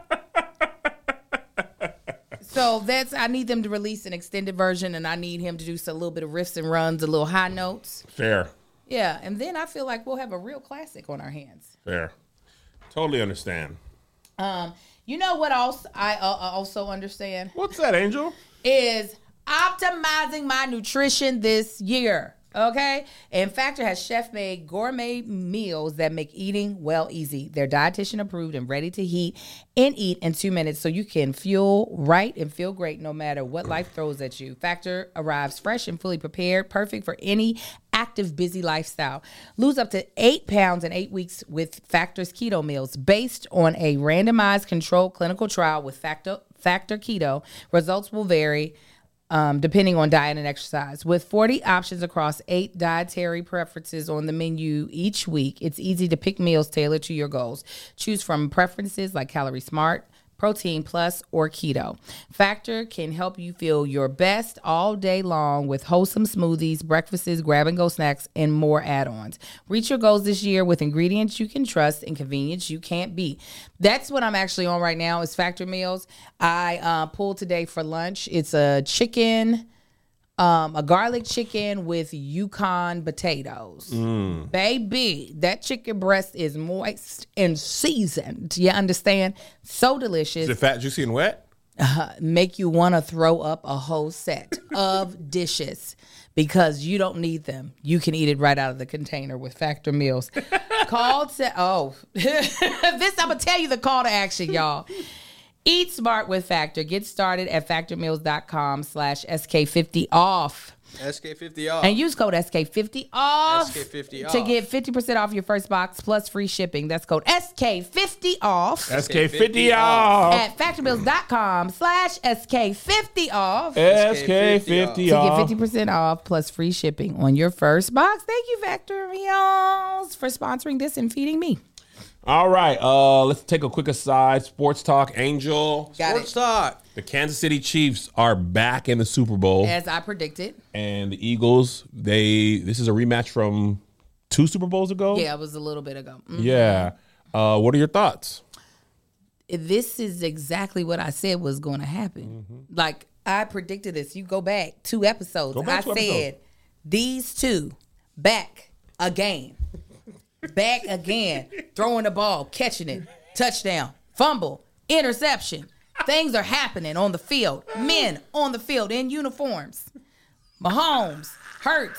[SPEAKER 5] So that's I need them to release an extended version, and I need him to do some, a little bit of riffs and runs, a little high notes.
[SPEAKER 3] Fair.
[SPEAKER 5] Yeah, and then I feel like we'll have a real classic on our hands.
[SPEAKER 3] Fair. Totally understand.
[SPEAKER 5] Um, you know what else I uh, also understand
[SPEAKER 3] What's that, Angel?
[SPEAKER 5] is optimizing my nutrition this year. Okay, and Factor has chef-made gourmet meals that make eating well easy. They're dietitian approved and ready to heat and eat in two minutes, so you can fuel right and feel great no matter what life throws at you. Factor arrives fresh and fully prepared, perfect for any active, busy lifestyle. Lose up to eight pounds in eight weeks with Factor's keto meals, based on a randomized controlled clinical trial with Factor Factor Keto. Results will vary Um, depending on diet and exercise. With forty options across eight dietary preferences on the menu each week, it's easy to pick meals tailored to your goals. Choose from preferences like Calorie Smart, Protein Plus, or Keto. Factor can help you feel your best all day long with wholesome smoothies, breakfasts, grab-and-go snacks, and more add-ons. Reach your goals this year with ingredients you can trust and convenience you can't beat. That's what I'm actually on right now is Factor meals. I uh, pulled today for lunch. It's a chicken, um, a garlic chicken with Yukon potatoes. Baby, that chicken breast is moist and seasoned. You understand? So delicious.
[SPEAKER 3] Is it fat, juicy, and wet?
[SPEAKER 5] Make you want to throw up a whole set of dishes because you don't need them. You can eat it right out of the container with Factor meals. Call to, oh, this, I'm going to tell you the call to action, y'all. Eat smart with Factor. Get started at factormeals.com slash SK50 off.
[SPEAKER 4] S K fifty off.
[SPEAKER 5] And use code S K fifty off,
[SPEAKER 4] S K fifty
[SPEAKER 5] to
[SPEAKER 4] off.
[SPEAKER 5] get fifty percent off your first box plus free shipping. That's code S K fifty off
[SPEAKER 3] S K fifty off.
[SPEAKER 5] at factormeals.com slash S K fifty off
[SPEAKER 3] S K fifty
[SPEAKER 5] to get
[SPEAKER 3] off.
[SPEAKER 5] fifty percent off plus free shipping on your first box. Thank you, Factor Meals, for sponsoring this and feeding me.
[SPEAKER 3] All right, uh, let's take a quick aside. Sports talk, Angel.
[SPEAKER 5] Got
[SPEAKER 4] Sports
[SPEAKER 5] it.
[SPEAKER 4] talk.
[SPEAKER 3] The Kansas City Chiefs are back in the Super Bowl,
[SPEAKER 5] As I predicted.
[SPEAKER 3] and the Eagles. They this is a rematch from two Super Bowls ago.
[SPEAKER 5] Yeah, it was a little bit ago. Mm.
[SPEAKER 3] Yeah. Uh, what are your thoughts?
[SPEAKER 5] This is exactly what I said was going to happen. Like, I predicted this. You go back two episodes.
[SPEAKER 3] Go back
[SPEAKER 5] I
[SPEAKER 3] two
[SPEAKER 5] said,
[SPEAKER 3] episodes.
[SPEAKER 5] these two back again. Back again. Throwing the ball, catching it, touchdown, fumble, interception. Things are happening on the field. Men on the field in uniforms. Mahomes, Hurts.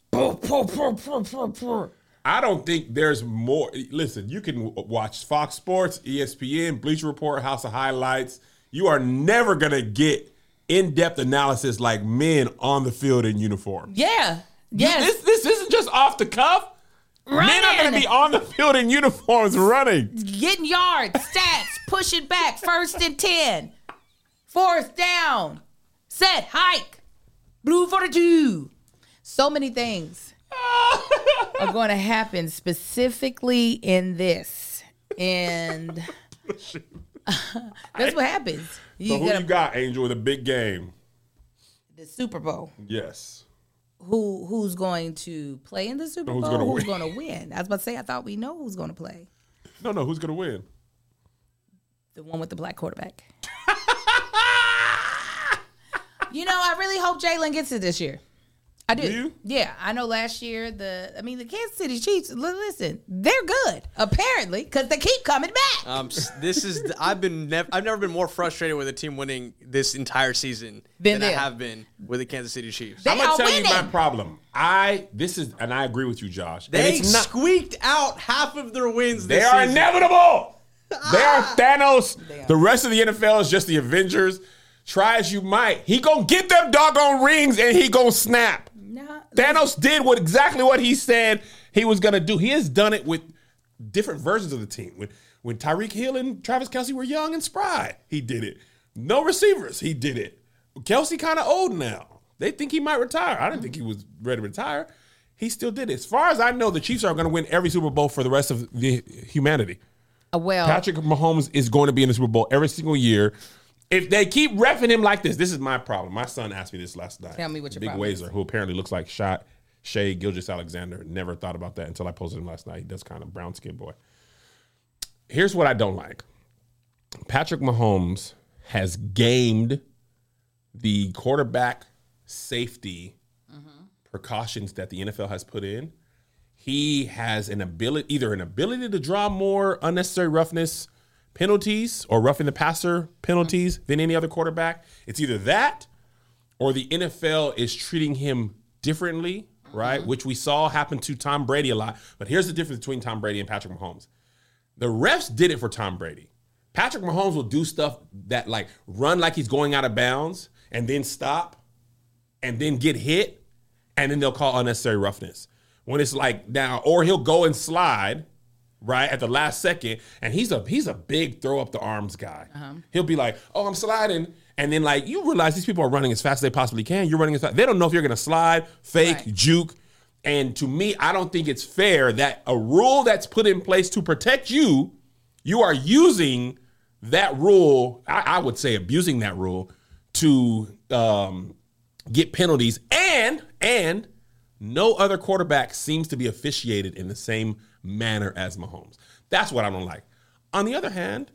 [SPEAKER 3] I don't think there's more. Listen, you can w- watch Fox Sports, E S P N, Bleacher Report, House of Highlights. You are never going to get in-depth analysis like men on the field in uniform.
[SPEAKER 5] Yeah. Yes.
[SPEAKER 3] This, this isn't just off the cuff. Men are going to
[SPEAKER 5] Running.
[SPEAKER 3] be on the field in uniforms running.
[SPEAKER 5] Getting yards, stats, push it back, first and ten, fourth down, set, hike, blue forty-two. So many things are going to happen specifically in this. And that's what happens. You
[SPEAKER 3] So who
[SPEAKER 5] gotta-
[SPEAKER 3] you got, Angel, with a big game?
[SPEAKER 5] the Super Bowl.
[SPEAKER 3] Yes.
[SPEAKER 5] Who who's going to play in the Super
[SPEAKER 3] Who's
[SPEAKER 5] Bowl?
[SPEAKER 3] gonna
[SPEAKER 5] Who's
[SPEAKER 3] win?
[SPEAKER 5] going to win? I was about to say I thought we know who's going to play.
[SPEAKER 3] No, no, who's going to win?
[SPEAKER 5] The one with the black quarterback. You know, I really hope Jalen gets it this year. I do.
[SPEAKER 3] Do you?
[SPEAKER 5] Yeah, I know last year the I mean the Kansas City Chiefs. li- Listen, they're good apparently because they keep coming back.
[SPEAKER 4] Um, s- this is the, I've been nev- I've never been more frustrated with a team winning this entire season
[SPEAKER 5] Been
[SPEAKER 4] than
[SPEAKER 5] there.
[SPEAKER 4] I have been with the Kansas City Chiefs.
[SPEAKER 5] They
[SPEAKER 3] I'm gonna
[SPEAKER 5] are
[SPEAKER 3] tell you my
[SPEAKER 5] winning.
[SPEAKER 3] problem. I this is and I agree with you, Josh. And
[SPEAKER 4] They
[SPEAKER 3] it's not,
[SPEAKER 4] squeaked out half of their wins.
[SPEAKER 3] they
[SPEAKER 4] This
[SPEAKER 3] are
[SPEAKER 4] season.
[SPEAKER 3] inevitable. They are Thanos.
[SPEAKER 5] They are.
[SPEAKER 3] The rest of the N F L is just the Avengers. Try as you might, he gonna get them doggone rings and he gonna snap.
[SPEAKER 5] Nah,
[SPEAKER 3] Thanos did what exactly what he said he was gonna do. He has done it with different versions of the team. When when Tyreek Hill and Travis Kelce were young and spry, he did it. No receivers, he did it. Kelce kind of old now. They think he might retire. I didn't think he was ready to retire. He still did it. As far as I know, the Chiefs are going to win every Super Bowl for the rest of the humanity.
[SPEAKER 5] Uh, well,
[SPEAKER 3] Patrick Mahomes is going to be in the Super Bowl every single year. If they keep reffing him like this, this is my problem. My son asked me this last night.
[SPEAKER 5] Tell me what your
[SPEAKER 3] Big
[SPEAKER 5] problem is.
[SPEAKER 3] Wazer, who apparently looks like Shot Shea Gilgeous-Alexander. Never thought about that until I posted him last night. He does kind of brown skin boy. Here's what I don't like. Patrick Mahomes has gamed the quarterback safety precautions that the N F L has put in. He has an ability, either an ability to draw more unnecessary roughness penalties or roughing the passer penalties than any other quarterback. It's either that or the N F L is treating him differently, right? Which we saw happen to Tom Brady a lot. But here's the difference between Tom Brady and Patrick Mahomes. The refs did it for Tom Brady. Patrick Mahomes will do stuff that like run like he's going out of bounds and then stop and then get hit and then they'll call unnecessary roughness. When it's like now, or he'll go and slide right at the last second, and he's a he's a big throw up the arms guy. He'll be like, "Oh, I'm sliding," and then like you realize these people are running as fast as they possibly can. You're running as fast. They don't know if you're gonna slide, fake,
[SPEAKER 5] Right.
[SPEAKER 3] juke. And to me, I don't think it's fair that a rule that's put in place to protect you, you are using that rule. I, I would say abusing that rule to um, get penalties, and and no other quarterback seems to be officiated in the same manner as Mahomes. That's what I don't like. On the other hand,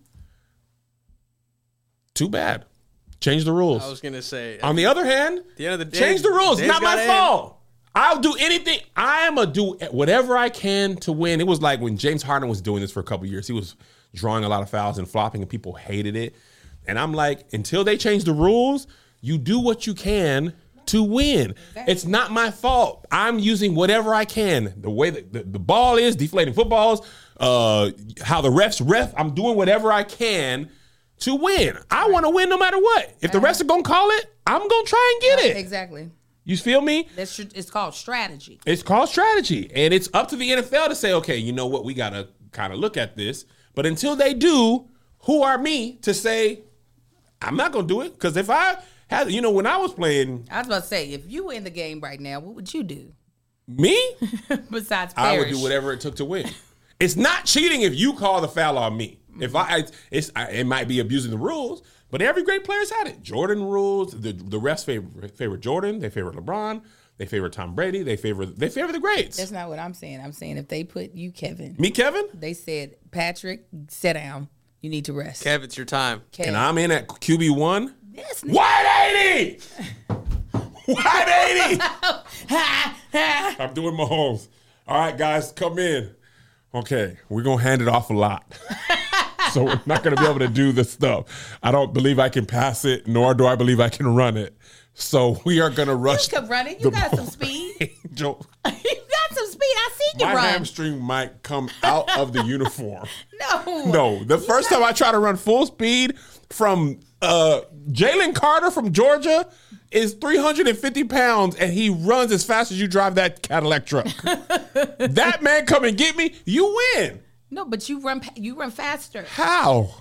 [SPEAKER 3] too bad. Change the rules.
[SPEAKER 4] I was gonna say.
[SPEAKER 3] On the other hand,
[SPEAKER 4] the end of the day,
[SPEAKER 3] change the rules. It's
[SPEAKER 4] day's
[SPEAKER 3] not my
[SPEAKER 4] gotta end.
[SPEAKER 3] fault. I'll do anything. I am a do whatever I can to win. It was like when James Harden was doing this for a couple years. He was drawing a lot of fouls and flopping, and people hated it. And I'm like, until they change the rules, you do what you can to win. It's not my fault. I'm using whatever I can. The way that the, the ball is, deflating footballs, uh, how the refs ref, I'm doing whatever I can to win. I want to win no matter what. If the refs are going to call it, I'm going to try and get it.
[SPEAKER 5] exactly.
[SPEAKER 3] You feel me?
[SPEAKER 5] That's tr- it's called strategy.
[SPEAKER 3] It's called strategy. And it's up to the N F L to say, okay, you know what? We got to kind of look at this. But until they do, who are me to say, I'm not going to do it? Because if I had, you know, when I was playing,
[SPEAKER 5] I was about to say, if you were in the game right now, what would you do
[SPEAKER 3] me,
[SPEAKER 5] besides
[SPEAKER 3] I would
[SPEAKER 5] perish?
[SPEAKER 3] do whatever it took to win. It's not cheating if you call the foul on me. If I, it's it might be abusing the rules, but every great player's had it. Jordan rules. The the refs favor favor Jordan. They favor LeBron. They favor Tom Brady. They favor they favor the greats.
[SPEAKER 5] That's not what I'm saying. I'm saying if they put you, Kevin,
[SPEAKER 3] Me, Kevin,
[SPEAKER 5] they said, Patrick, sit down. You need to rest.
[SPEAKER 4] Kev, it's your time.
[SPEAKER 5] Kev.
[SPEAKER 3] and I'm in at Q B one.
[SPEAKER 5] Yes,
[SPEAKER 3] White eighty. White eighty. I'm doing Mahomes. All right, guys, come in. Okay, we're gonna hand it off a lot. So we're not going to be able to do this stuff. I don't believe I can pass it, nor do I believe I can run it. So we are going to rush.
[SPEAKER 5] You can run it. You
[SPEAKER 3] the
[SPEAKER 5] got some
[SPEAKER 3] ball.
[SPEAKER 5] speed.
[SPEAKER 3] Joe,
[SPEAKER 5] You got some speed. I seen you
[SPEAKER 3] my
[SPEAKER 5] run.
[SPEAKER 3] hamstring might come out of the uniform.
[SPEAKER 5] No.
[SPEAKER 3] No, the first time I tried to run full speed from uh, Jalen Carter from Georgia is three hundred fifty pounds, and he runs as fast as you drive that Cadillac truck. That man come and get me, you win.
[SPEAKER 5] No, but you run. pa- You run faster.
[SPEAKER 3] How?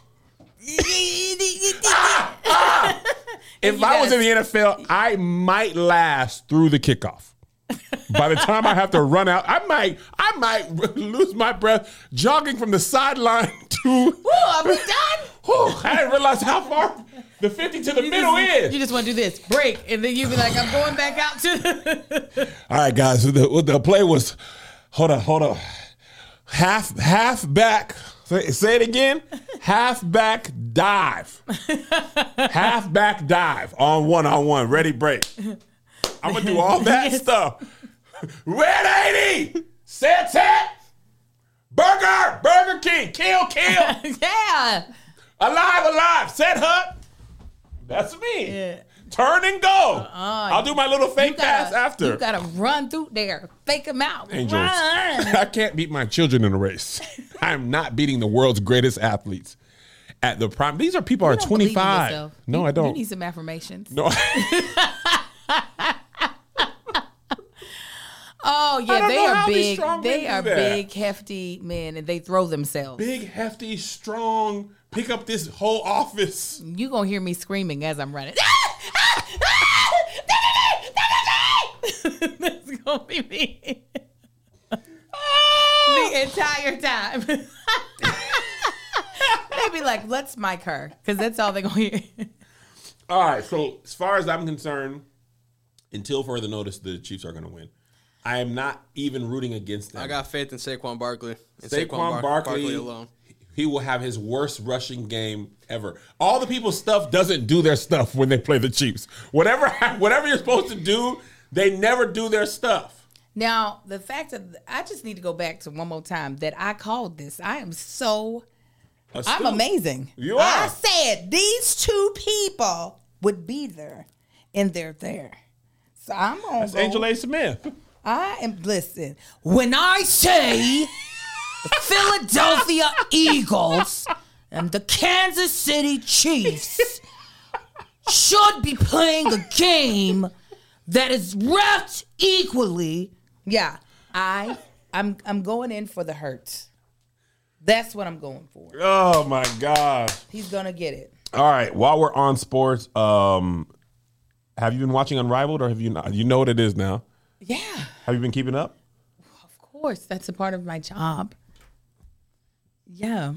[SPEAKER 3] If
[SPEAKER 5] You
[SPEAKER 3] I was
[SPEAKER 5] gotta-
[SPEAKER 3] in the N F L, I might last through the kickoff. By the time I have to run out, I might, I might lose my breath jogging from the sideline two.
[SPEAKER 5] Woo, are we done?
[SPEAKER 3] Whew, I didn't realize how far the fifty to the
[SPEAKER 5] You
[SPEAKER 3] middle
[SPEAKER 5] just,
[SPEAKER 3] is.
[SPEAKER 5] You just want to do this break, and then you be like, "I'm going back out to."
[SPEAKER 3] All right, guys. So the, the play was, hold on, hold on. Half, half back. Say, say it again. Half back dive. Half back dive on one on one. Ready, break. I'm gonna do all that stuff. Red eighty. Set, set. Burger, Burger King. Kill, kill.
[SPEAKER 5] Yeah.
[SPEAKER 3] Alive, alive. Set, hut. That's me.
[SPEAKER 5] Yeah.
[SPEAKER 3] Turn and go. Uh-uh. I'll do my little fake
[SPEAKER 5] You gotta-
[SPEAKER 3] pass after.
[SPEAKER 5] You gotta run through there, fake them out.
[SPEAKER 3] Angels.
[SPEAKER 5] Run.
[SPEAKER 3] I can't beat my children in a race. I'm not beating the world's greatest athletes at the prime. These are people who are
[SPEAKER 5] You don't believe in
[SPEAKER 3] twenty-five.
[SPEAKER 5] yourself.
[SPEAKER 3] No,
[SPEAKER 5] You-
[SPEAKER 3] I don't.
[SPEAKER 5] You need some affirmations.
[SPEAKER 3] No.
[SPEAKER 5] Oh
[SPEAKER 3] I
[SPEAKER 5] yeah,
[SPEAKER 3] don't
[SPEAKER 5] they
[SPEAKER 3] know
[SPEAKER 5] are
[SPEAKER 3] how these
[SPEAKER 5] big.
[SPEAKER 3] strong
[SPEAKER 5] They
[SPEAKER 3] men
[SPEAKER 5] are
[SPEAKER 3] do that.
[SPEAKER 5] big, hefty men, and they throw themselves.
[SPEAKER 3] Big, hefty, strong. Pick up this whole office.
[SPEAKER 5] You gonna hear me screaming as I'm running. That's gonna be me the entire time. They be like, "Let's mic her," because that's all they gonna hear.
[SPEAKER 3] All right. So as far as I'm concerned, until further notice, the Chiefs are going to win. I am not even rooting against them.
[SPEAKER 4] I got faith in Saquon Barkley. And
[SPEAKER 3] Saquon,
[SPEAKER 4] Bar-
[SPEAKER 3] Barkley,
[SPEAKER 4] Barkley alone.
[SPEAKER 3] He will have his worst rushing game ever. All the people's stuff doesn't do their stuff when they play the Chiefs. Whatever, whatever you're supposed to do, they never do their stuff.
[SPEAKER 5] Now, the fact that I just need to go back to one more time that I called this. I am so.
[SPEAKER 3] Astute.
[SPEAKER 5] I'm amazing.
[SPEAKER 3] You are.
[SPEAKER 5] I said these two people would be there, and they're there. So I'm on.
[SPEAKER 3] That's Angel A. Smith.
[SPEAKER 5] I am. Listen, when I say the Philadelphia Eagles and the Kansas City Chiefs should be playing a game that is reffed equally. Yeah, I, I'm, I'm going in for the hurt. That's what I'm going for.
[SPEAKER 3] Oh my God.
[SPEAKER 5] He's gonna get it.
[SPEAKER 3] All right. While we're on sports, um, have you been watching Unrivaled, or have you not? You know what it is now.
[SPEAKER 5] Yeah,
[SPEAKER 3] Have you been keeping up?
[SPEAKER 5] of course. That's a part of my job. Yeah.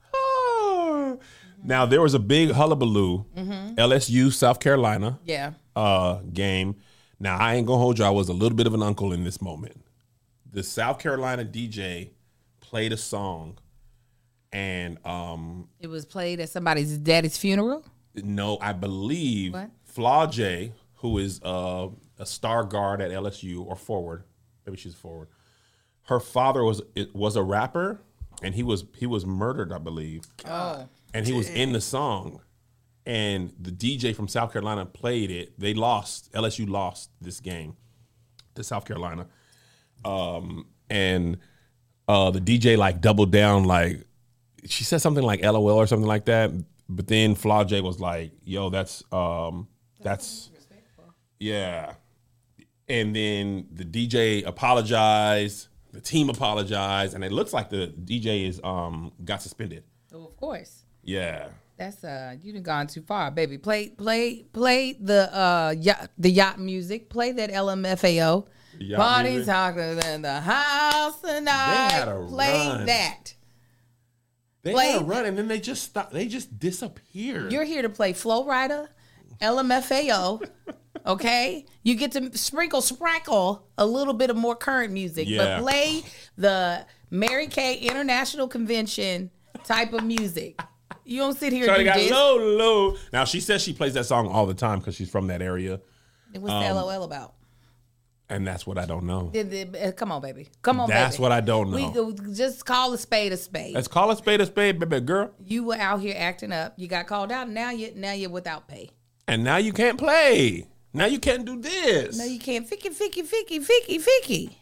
[SPEAKER 3] Now there was a big hullabaloo, L S U South Carolina
[SPEAKER 5] Yeah.
[SPEAKER 3] uh, game. Now I ain't gonna hold you. I was a little bit of an uncle in this moment. The South Carolina D J played a song, and um,
[SPEAKER 5] It was played at somebody's daddy's funeral.
[SPEAKER 3] no, I believe
[SPEAKER 5] What?
[SPEAKER 3] Flaw J, who is uh, a star guard at L S U or forward, maybe she's forward. Her father was it was a rapper, and he was he was murdered, I believe.
[SPEAKER 5] Oh.
[SPEAKER 3] And he was in the song, and the D J from South Carolina played it. They lost. L S U lost this game to South Carolina, um, and uh, the D J like doubled down. Like she said something like "L O L" or something like that. But then Flaw J was like, "Yo, that's um, that's yeah." And then the D J apologized. The team apologized, and it looks like the D J is um got suspended.
[SPEAKER 5] Oh, of course.
[SPEAKER 3] Yeah.
[SPEAKER 5] That's uh, you done gone too far, baby. Play, play, play the uh, yacht, the yacht music. Play that L M F A O.
[SPEAKER 3] Yacht
[SPEAKER 5] Parties
[SPEAKER 3] music?
[SPEAKER 5] hotter than the house tonight.
[SPEAKER 3] They had a
[SPEAKER 5] play
[SPEAKER 3] run.
[SPEAKER 5] that.
[SPEAKER 3] They
[SPEAKER 5] Play-
[SPEAKER 3] had a run, and then they just stopped. They just disappeared.
[SPEAKER 5] You're here to play Flow Rider, L M F A O. Okay, you get to sprinkle, sprinkle a little bit of more current music,
[SPEAKER 3] Yeah.
[SPEAKER 5] but play the Mary Kay International Convention type of music. You don't sit here
[SPEAKER 3] Shawty
[SPEAKER 5] and do
[SPEAKER 3] got
[SPEAKER 5] this.
[SPEAKER 3] low, low. Now she says she plays that song all the time because she's from that area,
[SPEAKER 5] What's
[SPEAKER 3] Um,
[SPEAKER 5] the L O L about?
[SPEAKER 3] and that's what I don't know.
[SPEAKER 5] Then- then- uh, Come on, baby. Come on,
[SPEAKER 3] That's
[SPEAKER 5] baby.
[SPEAKER 3] what I don't
[SPEAKER 5] We
[SPEAKER 3] know.
[SPEAKER 5] go, just call a spade a spade.
[SPEAKER 3] Let's call a spade a spade, baby girl.
[SPEAKER 5] You were out here acting up. You got called out. Now you now you're without pay.
[SPEAKER 3] And now you can't play. Now you can't do this.
[SPEAKER 5] No, you can't. Ficky, ficky, ficky, ficky, ficky.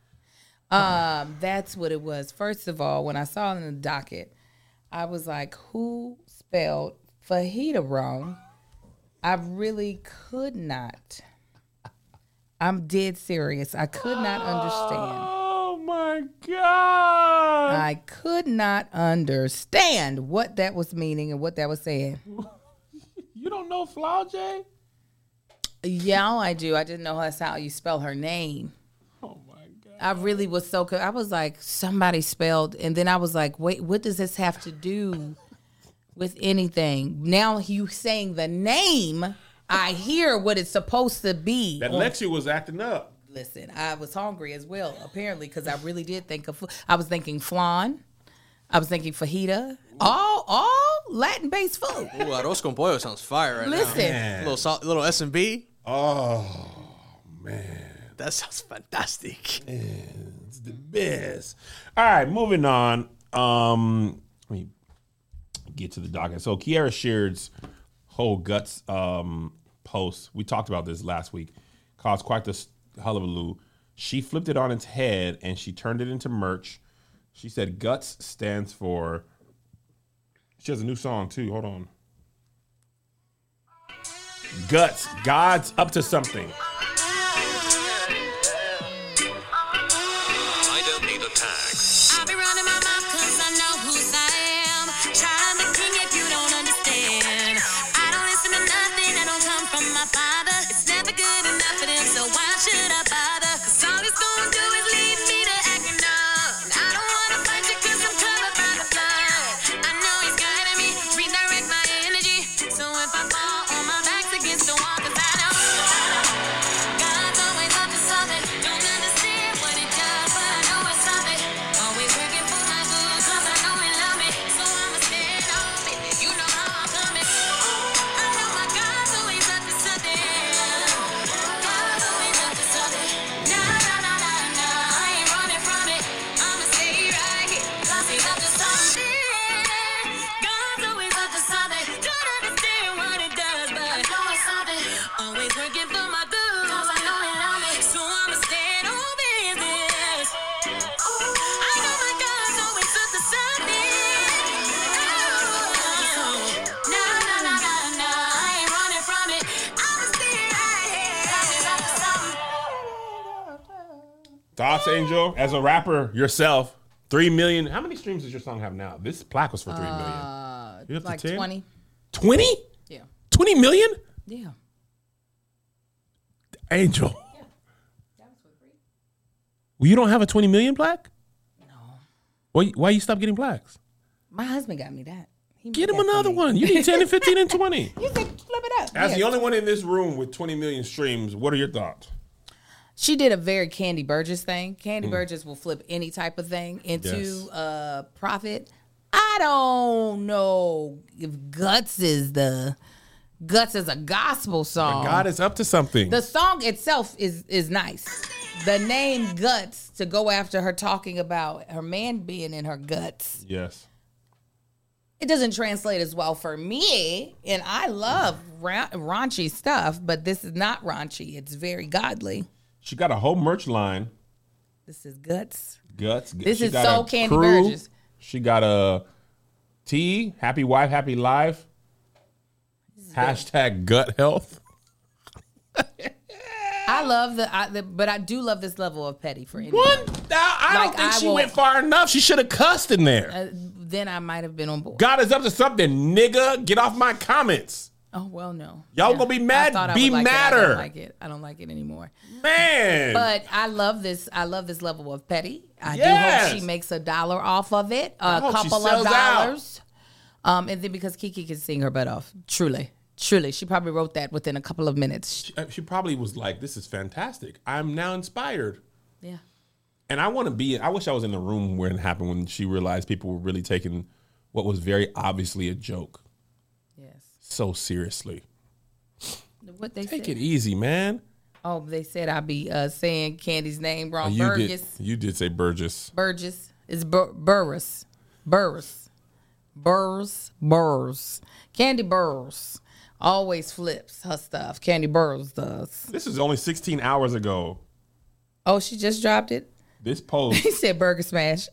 [SPEAKER 5] Um, that's what it was. First of all, when I saw it in the docket, I was like, "Who spelled fajita wrong?" I really could not. I'm dead serious. I could not understand.
[SPEAKER 3] Oh my God.
[SPEAKER 5] I could not understand what that was meaning and what that was saying.
[SPEAKER 3] You don't know Flaw J?
[SPEAKER 5] Yeah, I do. I didn't know that's how you spell her name.
[SPEAKER 3] Oh my God.
[SPEAKER 5] I really was so good. I was like, somebody spelled, and then I was like, wait, what does this have to do with anything? Now you saying the name, I hear what it's supposed to be.
[SPEAKER 3] That Lexi was acting up.
[SPEAKER 5] Listen, I was hungry as well, apparently, because I really did think of. I was thinking flan. I was thinking fajita. All, all Latin-based food.
[SPEAKER 4] Ooh, arroz con pollo sounds fire right
[SPEAKER 5] Listen.
[SPEAKER 4] now. Little salt, little S and B.
[SPEAKER 3] Oh man.
[SPEAKER 4] That sounds fantastic.
[SPEAKER 3] It's the best. All right, moving on. Um, let me get to the docket. So Kiara Sheard's whole guts um, post, we talked about this last week, caused quite the hullabaloo. She flipped it on its head and she turned it into merch. She said guts stands for, she has a new song too. Hold on. Guts, God's up to something.
[SPEAKER 6] I'll be running my mouth cause I know who I am. Trying to king if you don't understand. I don't listen to nothing that don't come from my father. It's never good enough for them, so why should I bother? Cause all it's gonna do is lead me to acting up. And I don't wanna fight you cause I'm covered by the blood. I know he's guiding me, redirect my energy. So if I fall on my back's against the wall, cause I know God's always up to something. Don't understand what he does, but I know it's something. Always working for my good, cause I know he love me. So I'ma stand on it. You know how I'm coming. I know my God's always up to something. God's always up to something. Nah, nah, nah, nah, nah. I ain't running from it. I'ma stay right here, cause he's up to something. God's always up to something. Don't understand what it does, but I know it's something. Always working for my good, cause I know he love me. So I'ma stand on business. I know my God's always up to something. Nah, nah, nah, nah, nah. I ain't running from it. I'ma stay right here, cause he's up to something.
[SPEAKER 3] Thoughts, Angel? As a rapper yourself, three million. How many streams does your song have now? This plaque was for three million.
[SPEAKER 5] Uh,
[SPEAKER 3] You up to
[SPEAKER 5] like
[SPEAKER 3] ten?
[SPEAKER 5] twenty.
[SPEAKER 3] twenty?
[SPEAKER 5] Yeah.
[SPEAKER 3] twenty million?
[SPEAKER 5] Yeah.
[SPEAKER 3] Angel. Well, you don't have a twenty million plaque? No. Why, why you stop getting plaques?
[SPEAKER 5] My husband got me that. He made
[SPEAKER 3] Get him
[SPEAKER 5] that for
[SPEAKER 3] another
[SPEAKER 5] me.
[SPEAKER 3] one. You need ten and fifteen and twenty.
[SPEAKER 5] You said flip it up.
[SPEAKER 3] As
[SPEAKER 5] Yes.
[SPEAKER 3] the only one in this room with twenty million streams, what are your thoughts?
[SPEAKER 5] She did a very Candy Burgess thing. Candy
[SPEAKER 3] Mm.
[SPEAKER 5] Burgess will flip any type of thing into
[SPEAKER 3] Yes.
[SPEAKER 5] uh, profit. I don't know if Guts is the Guts is a gospel song.
[SPEAKER 3] God is up to something.
[SPEAKER 5] The song itself is is nice. The name Guts, to go after her talking about her man being in her guts,
[SPEAKER 3] yes.
[SPEAKER 5] it doesn't translate as well for me. And I love ra- raunchy stuff, but this is not raunchy. It's very godly.
[SPEAKER 3] She got a whole merch line.
[SPEAKER 5] This is Guts.
[SPEAKER 3] Guts.
[SPEAKER 5] This
[SPEAKER 3] She
[SPEAKER 5] is
[SPEAKER 3] got
[SPEAKER 5] so
[SPEAKER 3] a
[SPEAKER 5] Candy
[SPEAKER 3] crew.
[SPEAKER 5] Burgess.
[SPEAKER 3] She got a T, happy wife, happy life. Hashtag gut health.
[SPEAKER 5] I love the, I, the, but I do love this level of petty for anyone.
[SPEAKER 3] What? I, I
[SPEAKER 5] Like,
[SPEAKER 3] don't think
[SPEAKER 5] I
[SPEAKER 3] she
[SPEAKER 5] will-
[SPEAKER 3] went far enough. She should have cussed in there.
[SPEAKER 5] Uh, then I might have been on board.
[SPEAKER 3] God is up to something, nigga. Get off my comments.
[SPEAKER 5] Oh well, no.
[SPEAKER 3] Y'all gonna be mad?
[SPEAKER 5] I thought I
[SPEAKER 3] Be
[SPEAKER 5] would like it. I
[SPEAKER 3] madder.
[SPEAKER 5] don't like it. I don't like it anymore.
[SPEAKER 3] Man.
[SPEAKER 5] But I love this. I love this level of petty. I
[SPEAKER 3] Yes.
[SPEAKER 5] do hope she makes a dollar off of it,
[SPEAKER 3] I
[SPEAKER 5] a
[SPEAKER 3] hope she
[SPEAKER 5] couple of
[SPEAKER 3] sells out.
[SPEAKER 5] dollars. Um, and then because Kiki can sing her butt off, truly, truly, she probably wrote that within a couple of minutes.
[SPEAKER 3] she, she probably was like, this is fantastic. I'm now inspired.
[SPEAKER 5] Yeah.
[SPEAKER 3] And I want to be, I wish I was in the room where it happened when she realized people were really taking what was very obviously a joke
[SPEAKER 5] Yes.
[SPEAKER 3] so seriously.
[SPEAKER 5] What they
[SPEAKER 3] Take
[SPEAKER 5] said.
[SPEAKER 3] it easy, man.
[SPEAKER 5] Oh, they said I'd be uh, saying Candy's name
[SPEAKER 3] Oh,
[SPEAKER 5] wrong.
[SPEAKER 3] you did,
[SPEAKER 5] Burgess.
[SPEAKER 3] you did say Burgess.
[SPEAKER 5] Burgess. It's Bur- Burris. Burris. Burrs. Burrs. Candy Burrs always flips her stuff. Candy Burrs does.
[SPEAKER 3] This is only sixteen hours ago.
[SPEAKER 5] Oh, she just dropped it?
[SPEAKER 3] This post.
[SPEAKER 5] He said Burger Smash.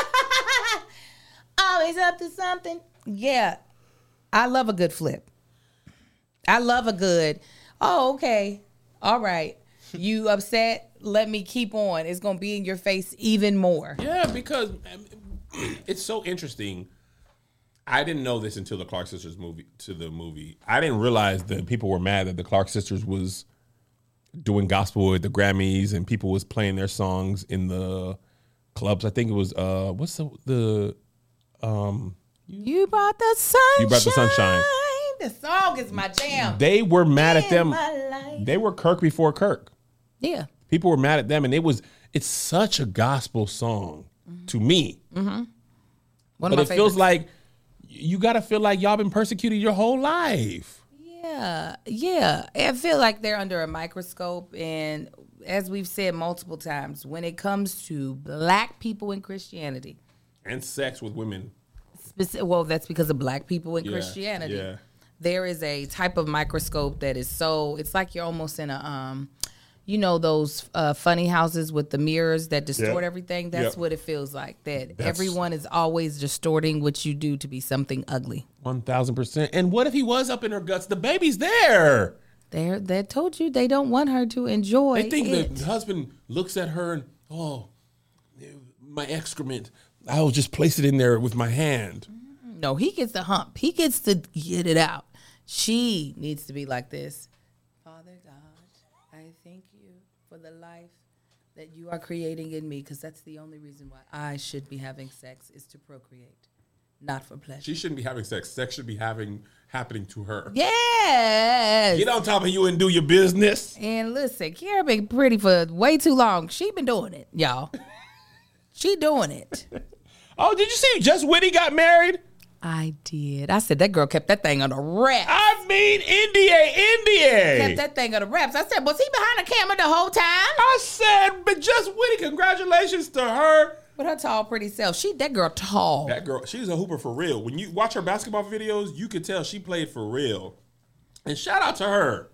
[SPEAKER 5] Always up to something. Yeah. I love a good flip. I love a good, oh, okay. All right. You upset? Let me keep on. It's going to be in your face even more.
[SPEAKER 3] Yeah, because um, it's so interesting. I didn't know this until the Clark Sisters movie to the movie. I didn't realize that people were mad that the Clark Sisters was doing gospel at the Grammys, and people was playing their songs in the clubs. I think it was uh, what's the the um.
[SPEAKER 5] You brought the sunshine.
[SPEAKER 3] You brought the sunshine.
[SPEAKER 5] The song is my jam.
[SPEAKER 3] They were mad at them.
[SPEAKER 5] In my life.
[SPEAKER 3] They were Kirk before Kirk.
[SPEAKER 5] Yeah.
[SPEAKER 3] People were mad at them, and it was it's such a gospel song mm-hmm. to me.
[SPEAKER 5] Mm-hmm. One
[SPEAKER 3] but
[SPEAKER 5] of my
[SPEAKER 3] it
[SPEAKER 5] favorites.
[SPEAKER 3] feels like you got to feel like y'all been persecuted your whole life.
[SPEAKER 5] Yeah, yeah. I feel like they're under a microscope, and as we've said multiple times, when it comes to black people in Christianity
[SPEAKER 3] and sex with women.
[SPEAKER 5] Well, that's because of black people in
[SPEAKER 3] yeah,
[SPEAKER 5] Christianity.
[SPEAKER 3] Yeah.
[SPEAKER 5] There is a type of microscope that is so, it's like you're almost in a, um, you know, those uh, funny houses with the mirrors that distort
[SPEAKER 3] yep.
[SPEAKER 5] everything. That's
[SPEAKER 3] yep.
[SPEAKER 5] what it feels like. That
[SPEAKER 3] That's,
[SPEAKER 5] everyone is always distorting what you do to be something ugly.
[SPEAKER 3] one thousand percent. And what if he was up in her guts? The baby's there.
[SPEAKER 5] They're, they told you they don't want her to enjoy
[SPEAKER 3] They think
[SPEAKER 5] it.
[SPEAKER 3] the husband looks at her and, oh, my excrement. I'll just place it in there with my hand.
[SPEAKER 5] No, he gets the hump. He gets to get it out. She needs to be like this. Father God, I thank you for the life that you are creating in me, because that's the only reason why I should be having sex, is to procreate, not for pleasure.
[SPEAKER 3] She shouldn't be having sex. Sex should be having happening to her.
[SPEAKER 5] Yes.
[SPEAKER 3] Get on top of you and do your business.
[SPEAKER 5] And listen, Kiara been pretty for way too long. She been doing it, y'all. She doing it.
[SPEAKER 3] Oh, did you see Just Whitney got married?
[SPEAKER 5] I did. I said that girl kept that thing on the wraps.
[SPEAKER 3] I mean, N D A, N D A.
[SPEAKER 5] Kept that thing on the wraps. I said, was he behind the camera the whole time?
[SPEAKER 3] I said, but Just Whitney, congratulations to her.
[SPEAKER 5] With her tall, pretty self. She, that girl tall.
[SPEAKER 3] That girl, she's a hooper for real. When you watch her basketball videos, you can tell she played for real. And shout out to her.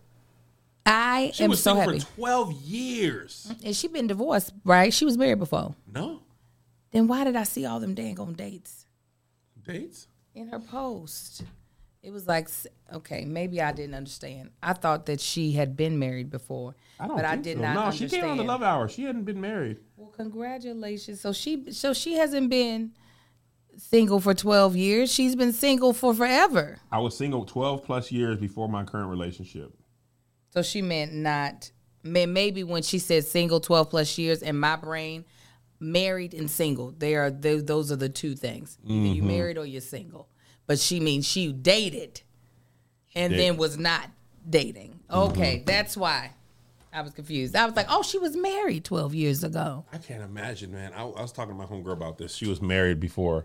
[SPEAKER 5] I
[SPEAKER 3] She
[SPEAKER 5] am
[SPEAKER 3] was
[SPEAKER 5] so
[SPEAKER 3] single
[SPEAKER 5] happy.
[SPEAKER 3] for twelve years.
[SPEAKER 5] And she been divorced, right? She was married before.
[SPEAKER 3] No.
[SPEAKER 5] Then why did I see all them dang on dates
[SPEAKER 3] Dates?
[SPEAKER 5] in her post? It was like, okay, maybe I didn't understand. I thought that she had been married before,
[SPEAKER 3] I don't
[SPEAKER 5] but I
[SPEAKER 3] think
[SPEAKER 5] did
[SPEAKER 3] so.
[SPEAKER 5] not
[SPEAKER 3] No,
[SPEAKER 5] understand.
[SPEAKER 3] she came on the Love Hour. She hadn't been married.
[SPEAKER 5] Well, congratulations. So she, so she hasn't been single for twelve years. She's been single for forever.
[SPEAKER 3] I was single twelve plus years before my current relationship.
[SPEAKER 5] So she meant not, may- maybe when she said single twelve plus years, in my brain, married and single, they are they, those are the two things. Either
[SPEAKER 3] Mm-hmm.
[SPEAKER 5] you married or you're single. But she means she dated and
[SPEAKER 3] Date.
[SPEAKER 5] then was not dating. Okay,
[SPEAKER 3] Mm-hmm.
[SPEAKER 5] that's why I was confused. I was like, oh, she was married twelve years ago.
[SPEAKER 3] I can't imagine, man. I, I was talking to my homegirl about this. She was married before,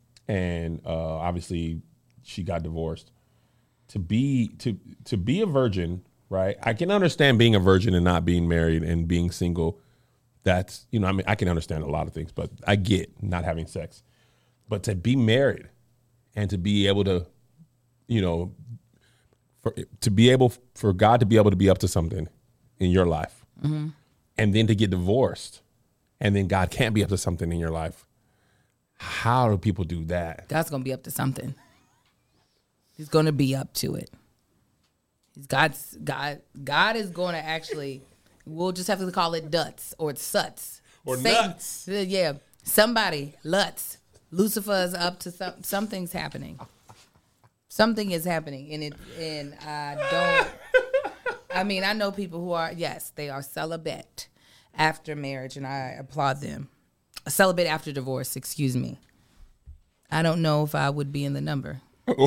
[SPEAKER 3] and uh, obviously she got divorced. To be to to be a virgin, right? I can understand being a virgin and not being married and being single. That's, you know, I mean, I can understand a lot of things, but I get not having sex. But to be married and to be able to, you know, for, to be able for God to be able to be up to something in your life, mm-hmm. and then to get divorced, and then God can't be up to something in your life. How do people do that?
[SPEAKER 5] God's gonna be up to something. He's gonna be up to it. He's God's God. God is going to actually. We'll just have to call it Duts or Suts
[SPEAKER 3] Or
[SPEAKER 5] Satan-
[SPEAKER 3] nuts.
[SPEAKER 5] Yeah, somebody Lutz. Lucifer is up to some. Something's happening. Something is happening, and it and I don't. I mean, I know people who are yes, they are celibate after marriage, and I applaud them. Celibate after divorce. Excuse me. I don't know if I would be in the number.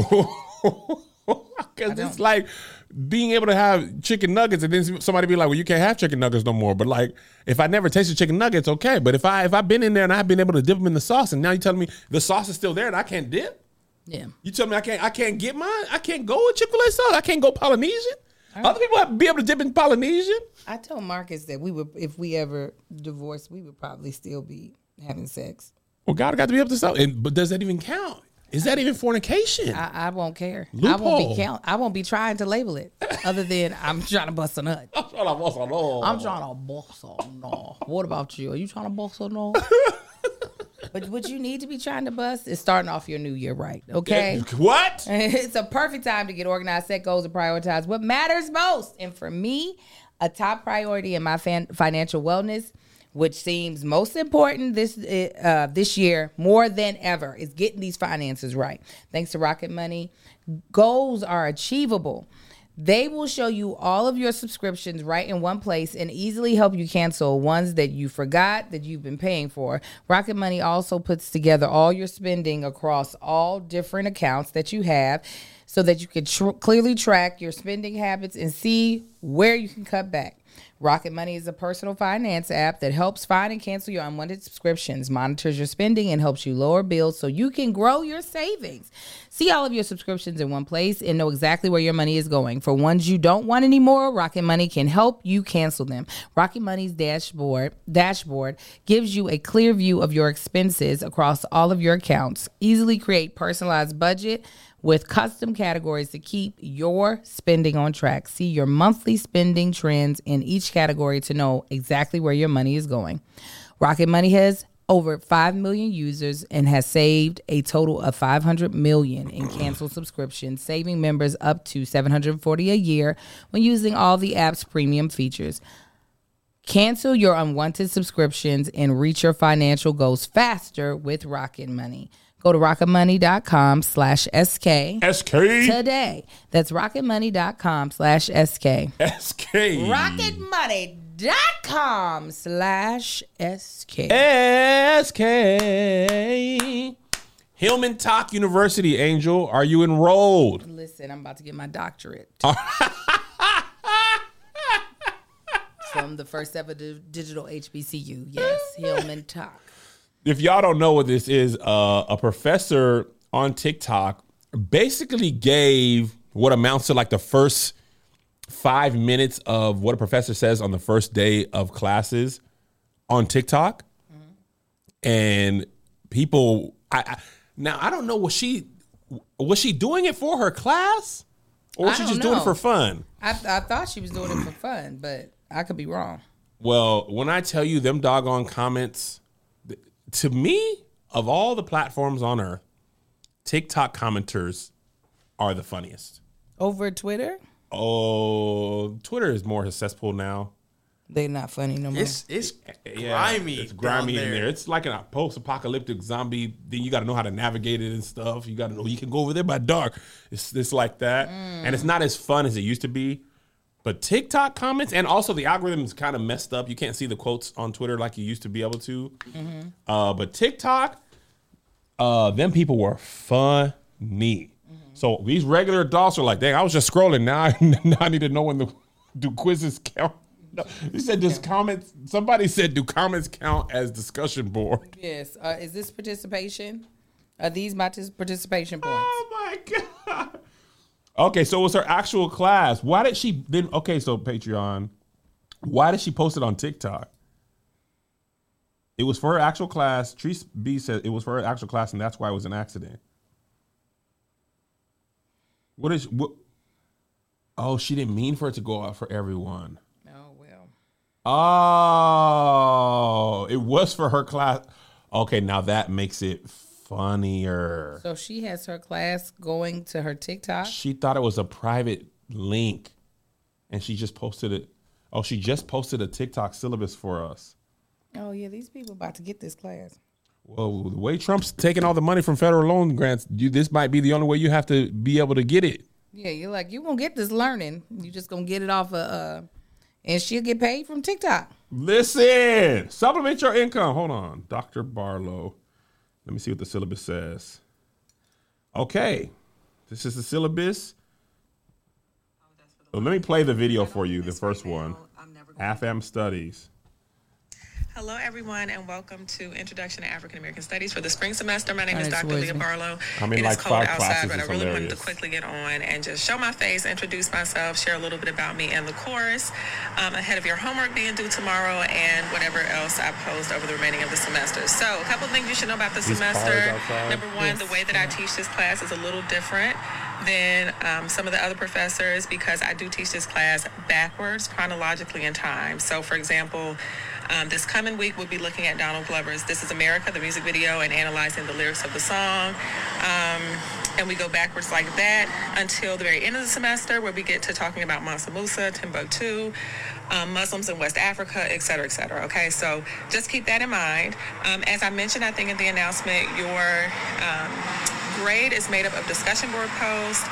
[SPEAKER 3] Because it's like being able to have chicken nuggets, and then somebody be like, "Well, you can't have chicken nuggets no more." But like, if I never tasted chicken nuggets, okay. But if I if I've been in there and I've been able to dip them in the sauce, and now you telling me the sauce is still there and I can't dip,
[SPEAKER 5] Yeah.
[SPEAKER 3] you tell me I can't I can't get mine. I can't go with Chick-fil-A sauce. I can't go Polynesian. Other people have to be able to dip in Polynesian.
[SPEAKER 5] I told Marcus that we would, if we ever divorced, we would probably still be having sex.
[SPEAKER 3] Well, God got to be up to something. But does that even count? Is that even fornication?
[SPEAKER 5] I, I won't care. I
[SPEAKER 3] Loophole.
[SPEAKER 5] won't be count. I won't be trying to label it, other than I'm trying to bust a nut.
[SPEAKER 3] I'm trying to bust a nut.
[SPEAKER 5] I'm trying to bust a nut. What about you? Are you trying to bust a nut? But what you need to be trying to bust is starting off your new year right. Okay.
[SPEAKER 3] What?
[SPEAKER 5] It's a perfect time to get organized, set goals, and prioritize what matters most. And for me, a top priority in my fan- financial wellness, which seems most important this uh, this year more than ever, is getting these finances right. Thanks to Rocket Money, goals are achievable. They will show you all of your subscriptions right in one place and easily help you cancel ones that you forgot that you've been paying for. Rocket Money also puts together all your spending across all different accounts that you have so that you can tr- clearly track your spending habits and see where you can cut back. Rocket Money is a personal finance app that helps find and cancel your unwanted subscriptions, monitors your spending, and helps you lower bills so you can grow your savings. See all of your subscriptions in one place and know exactly where your money is going. For ones you don't want anymore, Rocket Money can help you cancel them. Rocket Money's dashboard dashboard gives you a clear view of your expenses across all of your accounts. Easily create personalized budget with custom categories to keep your spending on track. See your monthly spending trends in each category to know exactly where your money is going. Rocket Money has over five million users and has saved a total of five hundred million in canceled subscriptions, saving members up to seven hundred forty dollars a year when using all the app's premium features. Cancel your unwanted subscriptions and reach your financial goals faster with Rocket Money. Go to rocketmoney.com slash SK
[SPEAKER 3] SK
[SPEAKER 5] today. That's rocketmoney.com slash SK.
[SPEAKER 3] SK.
[SPEAKER 5] rocketmoney.com slash SK.
[SPEAKER 3] SK. Hillman Talk University, Angel. Are you enrolled?
[SPEAKER 5] Listen, I'm about to get my doctorate. From the first ever di- digital H B C U. Yes, Hillman Talk.
[SPEAKER 3] If y'all don't know what this is, uh, a professor on TikTok basically gave what amounts to like the first five minutes of what a professor says on the first day of classes on TikTok. Mm-hmm. And people, I, I now I don't know, was she was she doing it for her class, or was
[SPEAKER 5] I
[SPEAKER 3] she
[SPEAKER 5] don't
[SPEAKER 3] just doing
[SPEAKER 5] know.
[SPEAKER 3] it for fun?
[SPEAKER 5] I, I thought she was doing it for fun, but I could be wrong.
[SPEAKER 3] Well, when I tell you them doggone comments, to me, of all the platforms on earth, TikTok commenters are the funniest.
[SPEAKER 5] Over Twitter?
[SPEAKER 3] Oh, Twitter is more a cesspool now.
[SPEAKER 5] They're not funny no more.
[SPEAKER 4] It's it's
[SPEAKER 3] Yeah,
[SPEAKER 4] grimy.
[SPEAKER 3] It's grimy
[SPEAKER 4] down
[SPEAKER 3] in there. It's like a post-apocalyptic zombie thing. You got to know how to navigate it and stuff. You got to know you can go over there by dark. It's it's like that, mm. and it's not as fun as it used to be. But TikTok comments, and also the algorithm is kind of messed up. You can't see the quotes on Twitter like you used to be able to. Mm-hmm. Uh, but TikTok, uh, them people were funny. Mm-hmm. So these regular adults are like, dang, I was just scrolling. Now I, now I need to know when the do quizzes count. No, he said, does comments, somebody said, do comments count as discussion board?
[SPEAKER 5] Yes. Uh, is this participation? Are these my tis- participation points?
[SPEAKER 3] Oh, my God. Okay, so it was her actual class. Why did she then? Okay, so Patreon, why did she post it on TikTok? It was for her actual class. Treese B said it was for her actual class, and that's why it was an accident. What is what? Oh, she didn't mean for it to go out for everyone.
[SPEAKER 5] Oh well.
[SPEAKER 3] Oh, it was for her class. Okay, now that makes it funnier.
[SPEAKER 5] So she has her class going to her TikTok?
[SPEAKER 3] She thought it was a private link, and she just posted it. Oh, she just posted a TikTok syllabus for us.
[SPEAKER 5] Oh, yeah, these people about to get this class.
[SPEAKER 3] Well, the way Trump's taking all the money from federal loan grants, you, this might be the only way you have to be able to get it.
[SPEAKER 5] Yeah, you're like, you won't get this learning. You just going to get it off of, uh, and she'll get paid from TikTok.
[SPEAKER 3] Listen, supplement your income. Hold on, Doctor Barlow. Let me see what the syllabus says. Okay, this is the syllabus. So let me play the video for you, the first one. A F A M Studies.
[SPEAKER 7] Hello, everyone, and welcome to Introduction to African American Studies for the spring semester. My name is
[SPEAKER 5] Alright,
[SPEAKER 7] Doctor
[SPEAKER 5] so
[SPEAKER 7] Leah
[SPEAKER 5] where's me?
[SPEAKER 7] Barlow.
[SPEAKER 3] I'm in
[SPEAKER 7] It
[SPEAKER 3] like
[SPEAKER 7] is cold
[SPEAKER 3] five
[SPEAKER 7] outside,
[SPEAKER 3] classes.
[SPEAKER 7] but I
[SPEAKER 3] It's
[SPEAKER 7] really wanted
[SPEAKER 3] hilarious.
[SPEAKER 7] to quickly get on and just show my face, introduce myself, share a little bit about me and the course um, ahead of your homework being due tomorrow and whatever else I posed over the remaining of the semester. So a couple things you should know about the
[SPEAKER 3] These cars
[SPEAKER 7] semester.
[SPEAKER 3] outside?
[SPEAKER 7] Number one, the way that I teach this class is a little different than um, some of the other professors because I do teach this class backwards, chronologically in time. So, for example, um, this coming week we'll be looking at Donald Glover's This Is America, the music video, and analyzing the lyrics of the song. Um, and we go backwards like that until the very end of the semester where we get to talking about Mansa Musa, Timbuktu, um, Muslims in West Africa, et cetera, et cetera. Okay, so just keep that in mind. Um, as I mentioned, I think in the announcement, your um, grade is made up of discussion board posts,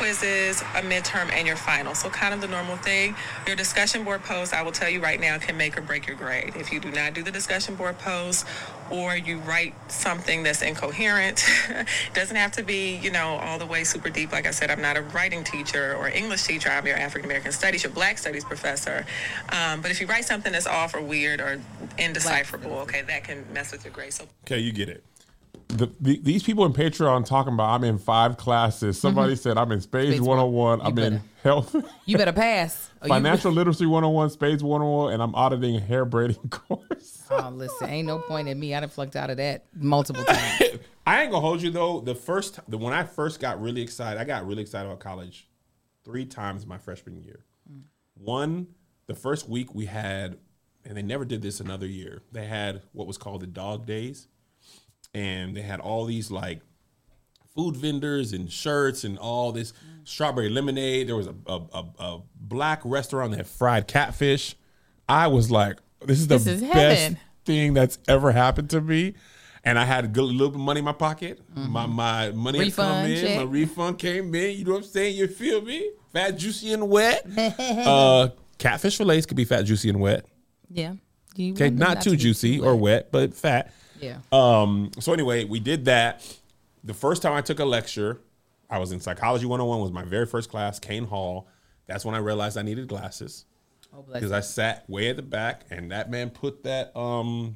[SPEAKER 7] quizzes, a midterm, and your final. So kind of the normal thing. Your discussion board post, I will tell you right now, can make or break your grade. If you do not do the discussion board post, or you write something that's incoherent, it doesn't have to be, you know, all the way super deep. Like I said, I'm not a writing teacher or English teacher. I'm your African American studies, your Black studies professor. Um, but if you write something that's off or weird or indecipherable, okay, that can mess with your grade. So
[SPEAKER 3] okay, you get it. The, the, these people in Patreon talking about I'm in five classes. Somebody mm-hmm. said I'm in Spades, Spades one oh one. You I'm better. in health.
[SPEAKER 5] You better pass. Oh,
[SPEAKER 3] Financial you... Literacy one oh one, Spades one oh one, and I'm auditing a hair braiding course.
[SPEAKER 5] Oh, listen, ain't no point in me. I done flunked out of that multiple times.
[SPEAKER 3] I ain't gonna hold you though. The first, the when I first got really excited, I got really excited about college three times my freshman year. Mm. One, the first week we had, and they never did this another year. They had what was called the Dog Days. And they had all these like food vendors and shirts and all this strawberry lemonade. There was a, a, a, a black restaurant that had fried catfish. I was like, this is the this is best heaven. thing that's ever happened to me. And I had a good little bit of money in my pocket. Mm-hmm. My my money refund had come in. Check. My refund came in. You know what I'm saying? You feel me? Fat, juicy, and wet. uh, catfish fillets could be fat, juicy, and wet.
[SPEAKER 5] Yeah.
[SPEAKER 3] Okay, not, not too juicy too or wet, but fat.
[SPEAKER 5] Yeah.
[SPEAKER 3] Um, so anyway, we did that. The first time I took a lecture, I was in Psychology one oh one, was my very first class, Kane Hall. That's when I realized I needed glasses. Oh, because I sat way at the back, and that man put that um,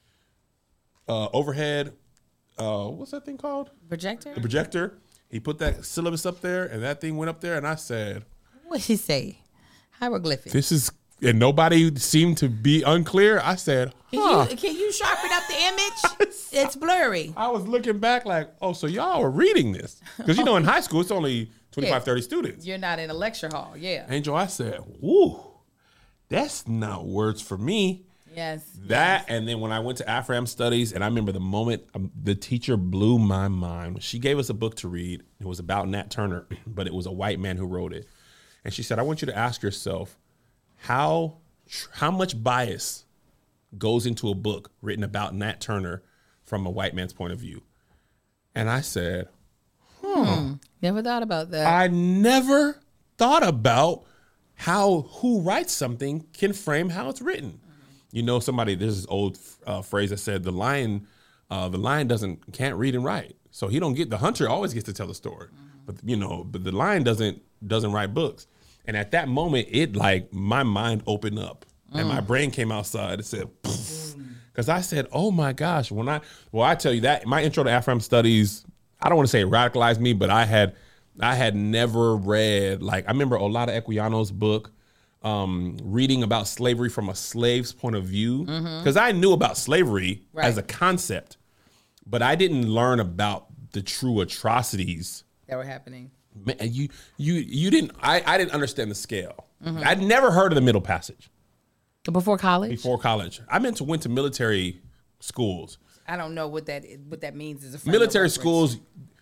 [SPEAKER 3] uh, overhead, uh, what's that thing called?
[SPEAKER 5] Projector?
[SPEAKER 3] The projector. He put that syllabus up there, and that thing went up there, and I said,
[SPEAKER 5] what did he say? Hieroglyphic.
[SPEAKER 3] This is... And nobody seemed to be unclear. I said, huh.
[SPEAKER 5] Can you, can you sharpen up the image? It's blurry.
[SPEAKER 3] I was looking back like, oh, so y'all are reading this. Because, you know, in high school, it's only twenty-five, yeah. thirty students.
[SPEAKER 5] You're not in a lecture hall, yeah.
[SPEAKER 3] Angel, I said, woo, that's not words for me.
[SPEAKER 5] Yes.
[SPEAKER 3] That,
[SPEAKER 5] yes.
[SPEAKER 3] And then when I went to Afram Studies, and I remember the moment um, the teacher blew my mind. She gave us a book to read. It was about Nat Turner, but it was a white man who wrote it. And she said, I want you to ask yourself, How how much bias goes into a book written about Nat Turner from a white man's point of view? And I said, huh.
[SPEAKER 5] Hmm, never thought about that.
[SPEAKER 3] I never thought about how who writes something can frame how it's written. You know, somebody, there's this old uh, phrase that said the lion, uh, the lion doesn't can't read and write. So he don't get, the hunter always gets to tell the story. Mm-hmm. But, you know, but the lion doesn't doesn't write books. And at that moment, it like my mind opened up mm. and my brain came outside. It said, because I said, oh my gosh, when I, well, I tell you that my intro to Afram Studies, I don't want to say it radicalized me, but I had, I had never read, like, I remember Olaudah Equiano's book, um, reading about slavery from a slave's point of view. Because mm-hmm. I knew about slavery right. as a concept, but I didn't learn about the true atrocities
[SPEAKER 5] that were happening.
[SPEAKER 3] Man, you you you didn't I, I didn't understand the scale. Mm-hmm. I'd never heard of the Middle Passage.
[SPEAKER 5] Before college?
[SPEAKER 3] Before college. I meant to went to military schools.
[SPEAKER 5] I don't know what that what that means as a
[SPEAKER 3] military schools,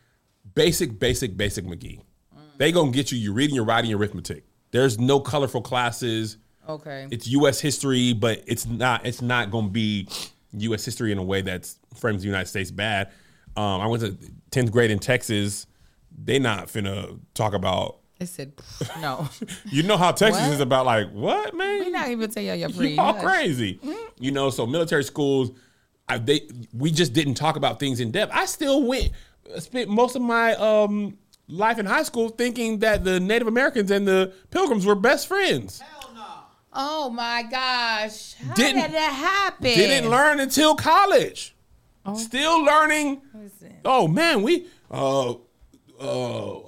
[SPEAKER 3] basic, basic, basic McGee. Mm. They gonna get you your reading, your writing, your arithmetic. There's no colorful classes.
[SPEAKER 5] Okay.
[SPEAKER 3] It's U S history, but it's not it's not gonna be U S history in a way that frames the United States bad. Um, I went to tenth grade in Texas. They not finna talk about.
[SPEAKER 5] They said no.
[SPEAKER 3] You know how Texas what? is about like what, man?
[SPEAKER 5] We not even tell y'all you're free.
[SPEAKER 3] Y'all crazy. Mm-hmm. You know, so military schools, I, they we just didn't talk about things in depth. I still went spent most of my um, life in high school thinking that the Native Americans and the Pilgrims were best friends.
[SPEAKER 5] Hell no. Oh my gosh! How didn't, did that happen?
[SPEAKER 3] Didn't learn until college. Oh. Still learning. Oh man, we. Uh, Uh,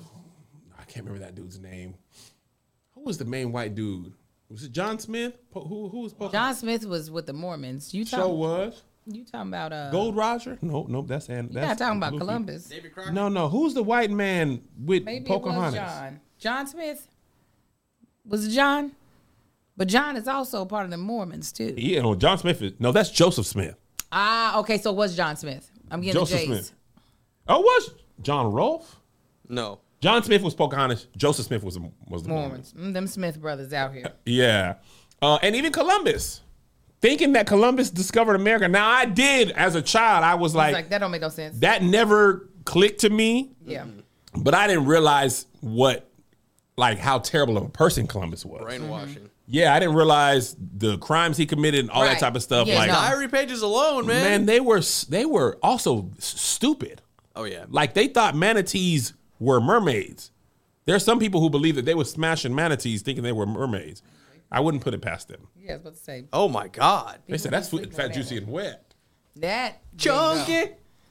[SPEAKER 3] I can't remember that dude's name. Who was the main white dude? Was it John Smith? Who who was Pocahontas?
[SPEAKER 5] John Smith was with the Mormons. You
[SPEAKER 3] talking? Sure was.
[SPEAKER 5] You talking about uh
[SPEAKER 3] Gold Roger? No, no, that's and
[SPEAKER 5] you're not talking about Luffy. Columbus.
[SPEAKER 4] David Crockett?
[SPEAKER 3] No, no. Who's the white man with
[SPEAKER 5] Maybe
[SPEAKER 3] Pocahontas?
[SPEAKER 5] It was John. John Smith. Was it John? But John is also part of the Mormons too.
[SPEAKER 3] Yeah, no, John Smith is no. That's Joseph Smith.
[SPEAKER 5] Ah, okay. So what's John Smith? I'm getting
[SPEAKER 3] Joseph
[SPEAKER 5] the J's.
[SPEAKER 3] Smith. Oh, was John Rolfe?
[SPEAKER 4] No.
[SPEAKER 3] John Smith was Pocahontas. Joseph Smith was was the
[SPEAKER 5] Mormons. Mm, them Smith brothers out here.
[SPEAKER 3] Yeah, uh, and even Columbus, thinking that Columbus discovered America. Now I did as a child. I was like,
[SPEAKER 5] like that don't make no sense.
[SPEAKER 3] That never clicked to me.
[SPEAKER 5] Yeah.
[SPEAKER 3] But I didn't realize what, like, how terrible of a person Columbus was.
[SPEAKER 4] Brainwashing.
[SPEAKER 5] Mm-hmm.
[SPEAKER 3] Yeah, I didn't realize the crimes he committed and all
[SPEAKER 5] Right.
[SPEAKER 3] that type of stuff.
[SPEAKER 5] Yeah,
[SPEAKER 3] like,
[SPEAKER 5] no.
[SPEAKER 4] Diary pages alone, man.
[SPEAKER 3] man, they were they were also s- stupid.
[SPEAKER 4] Oh yeah.
[SPEAKER 3] Like they thought manatees were mermaids. There are some people who believe that they were smashing manatees thinking they were mermaids. I wouldn't put it past them.
[SPEAKER 5] Yeah, I was about to say
[SPEAKER 4] Oh my God.
[SPEAKER 3] They said that's
[SPEAKER 5] sleep
[SPEAKER 3] food, fat,
[SPEAKER 5] on
[SPEAKER 3] juicy, and wet.
[SPEAKER 5] that.
[SPEAKER 4] Chunky.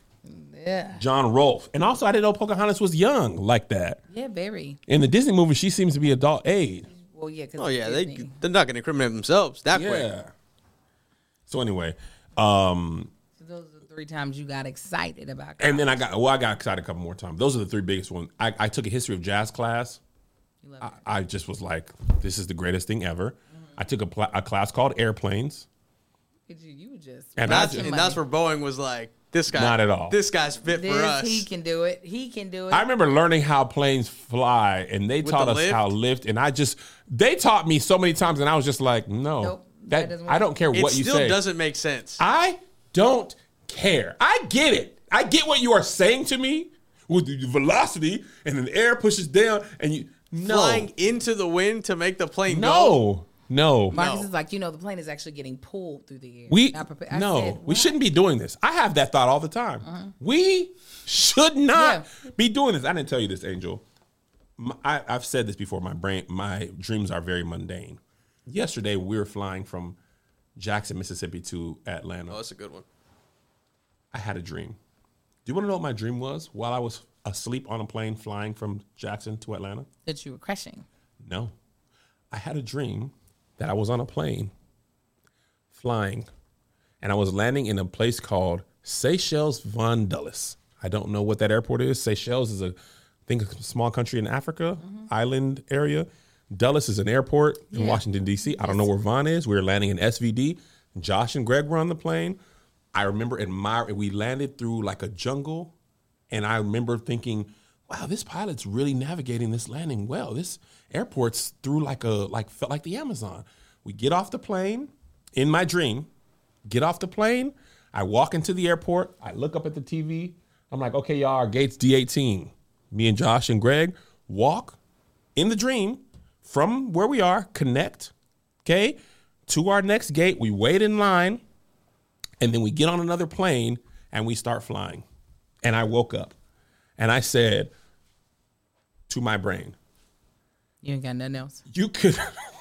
[SPEAKER 5] Yeah.
[SPEAKER 3] John Rolfe. And also, I didn't know Pocahontas was young like that.
[SPEAKER 5] Yeah, very.
[SPEAKER 3] In the Disney movie, she seems to be adult age.
[SPEAKER 5] Well, yeah. Cause
[SPEAKER 4] Oh yeah, they
[SPEAKER 5] Disney.
[SPEAKER 4] they're not gonna incriminate themselves that quick.
[SPEAKER 3] Yeah. So anyway, um,
[SPEAKER 5] So those are the three times you got excited about.
[SPEAKER 3] and then I got well, I got excited a couple more times. Those are the three biggest ones. I, I took a history of jazz class. I, I just was like, this is the greatest thing ever. Mm-hmm. I took a, pl- a class called Airplanes.
[SPEAKER 5] You, you just
[SPEAKER 3] And I
[SPEAKER 4] That's,
[SPEAKER 3] just-
[SPEAKER 4] and that's where Boeing was like, this guy,
[SPEAKER 3] Not at all.
[SPEAKER 4] This guy's fit
[SPEAKER 5] this,
[SPEAKER 4] for us.
[SPEAKER 5] he can do it. He can do it.
[SPEAKER 3] I remember learning how planes fly, and they taught
[SPEAKER 4] the
[SPEAKER 3] us
[SPEAKER 4] lift?
[SPEAKER 3] how to lift. And I just, they taught me so many times, and I was just like, no,
[SPEAKER 5] Nope, that
[SPEAKER 3] that,
[SPEAKER 5] doesn't
[SPEAKER 3] I
[SPEAKER 5] work.
[SPEAKER 3] don't care
[SPEAKER 4] it
[SPEAKER 3] what you
[SPEAKER 4] still
[SPEAKER 3] say.
[SPEAKER 4] doesn't make sense.
[SPEAKER 3] I don't care. I get it. I get what you are saying to me with the velocity, and then the air pushes down, and you no,
[SPEAKER 4] Flying into the wind to make the plane go.
[SPEAKER 3] no, no.
[SPEAKER 5] Marcus
[SPEAKER 4] No.
[SPEAKER 5] is like, you know, the plane is actually getting pulled through the air.
[SPEAKER 3] We
[SPEAKER 5] Not prepared. I
[SPEAKER 3] no,
[SPEAKER 5] said,
[SPEAKER 3] we
[SPEAKER 5] what?
[SPEAKER 3] shouldn't be doing this. I have that thought all the time. We should not
[SPEAKER 5] Yeah.
[SPEAKER 3] be doing this. I didn't tell you this, Angel. My, I, I've said this before. My brain, my dreams are very mundane. Yesterday, we were flying from Jackson, Mississippi, to Atlanta.
[SPEAKER 4] Oh, that's a good one.
[SPEAKER 3] I had a dream. Do you want to know what my dream was while I was asleep on a plane flying from Jackson to Atlanta?
[SPEAKER 5] That you were crushing.
[SPEAKER 3] No. I had a dream that I was on a plane flying, and I was landing in a place called Seychelles Von Dulles. I don't know what that airport is. Seychelles is a, I think, a small country in Africa, island area. Dulles is an airport in
[SPEAKER 5] Yeah.
[SPEAKER 3] Washington, D C. I don't know where Von is. We were landing in S V D. Josh and Greg were on the plane. I remember admiring, we landed through like a jungle, and I remember thinking, wow, this pilot's really navigating this landing well. This airport's through like a, like, felt like the Amazon. We get off the plane, in my dream, get off the plane, I walk into the airport, I look up at the T V, I'm like, okay, y'all, our gate's D eighteen. Me and Josh and Greg walk in the dream from where we are, connect, okay, to our next gate. We wait in line, and then we get on another plane, and we start flying. And I woke up, and I said to my brain,
[SPEAKER 5] You ain't got nothing else.
[SPEAKER 3] you could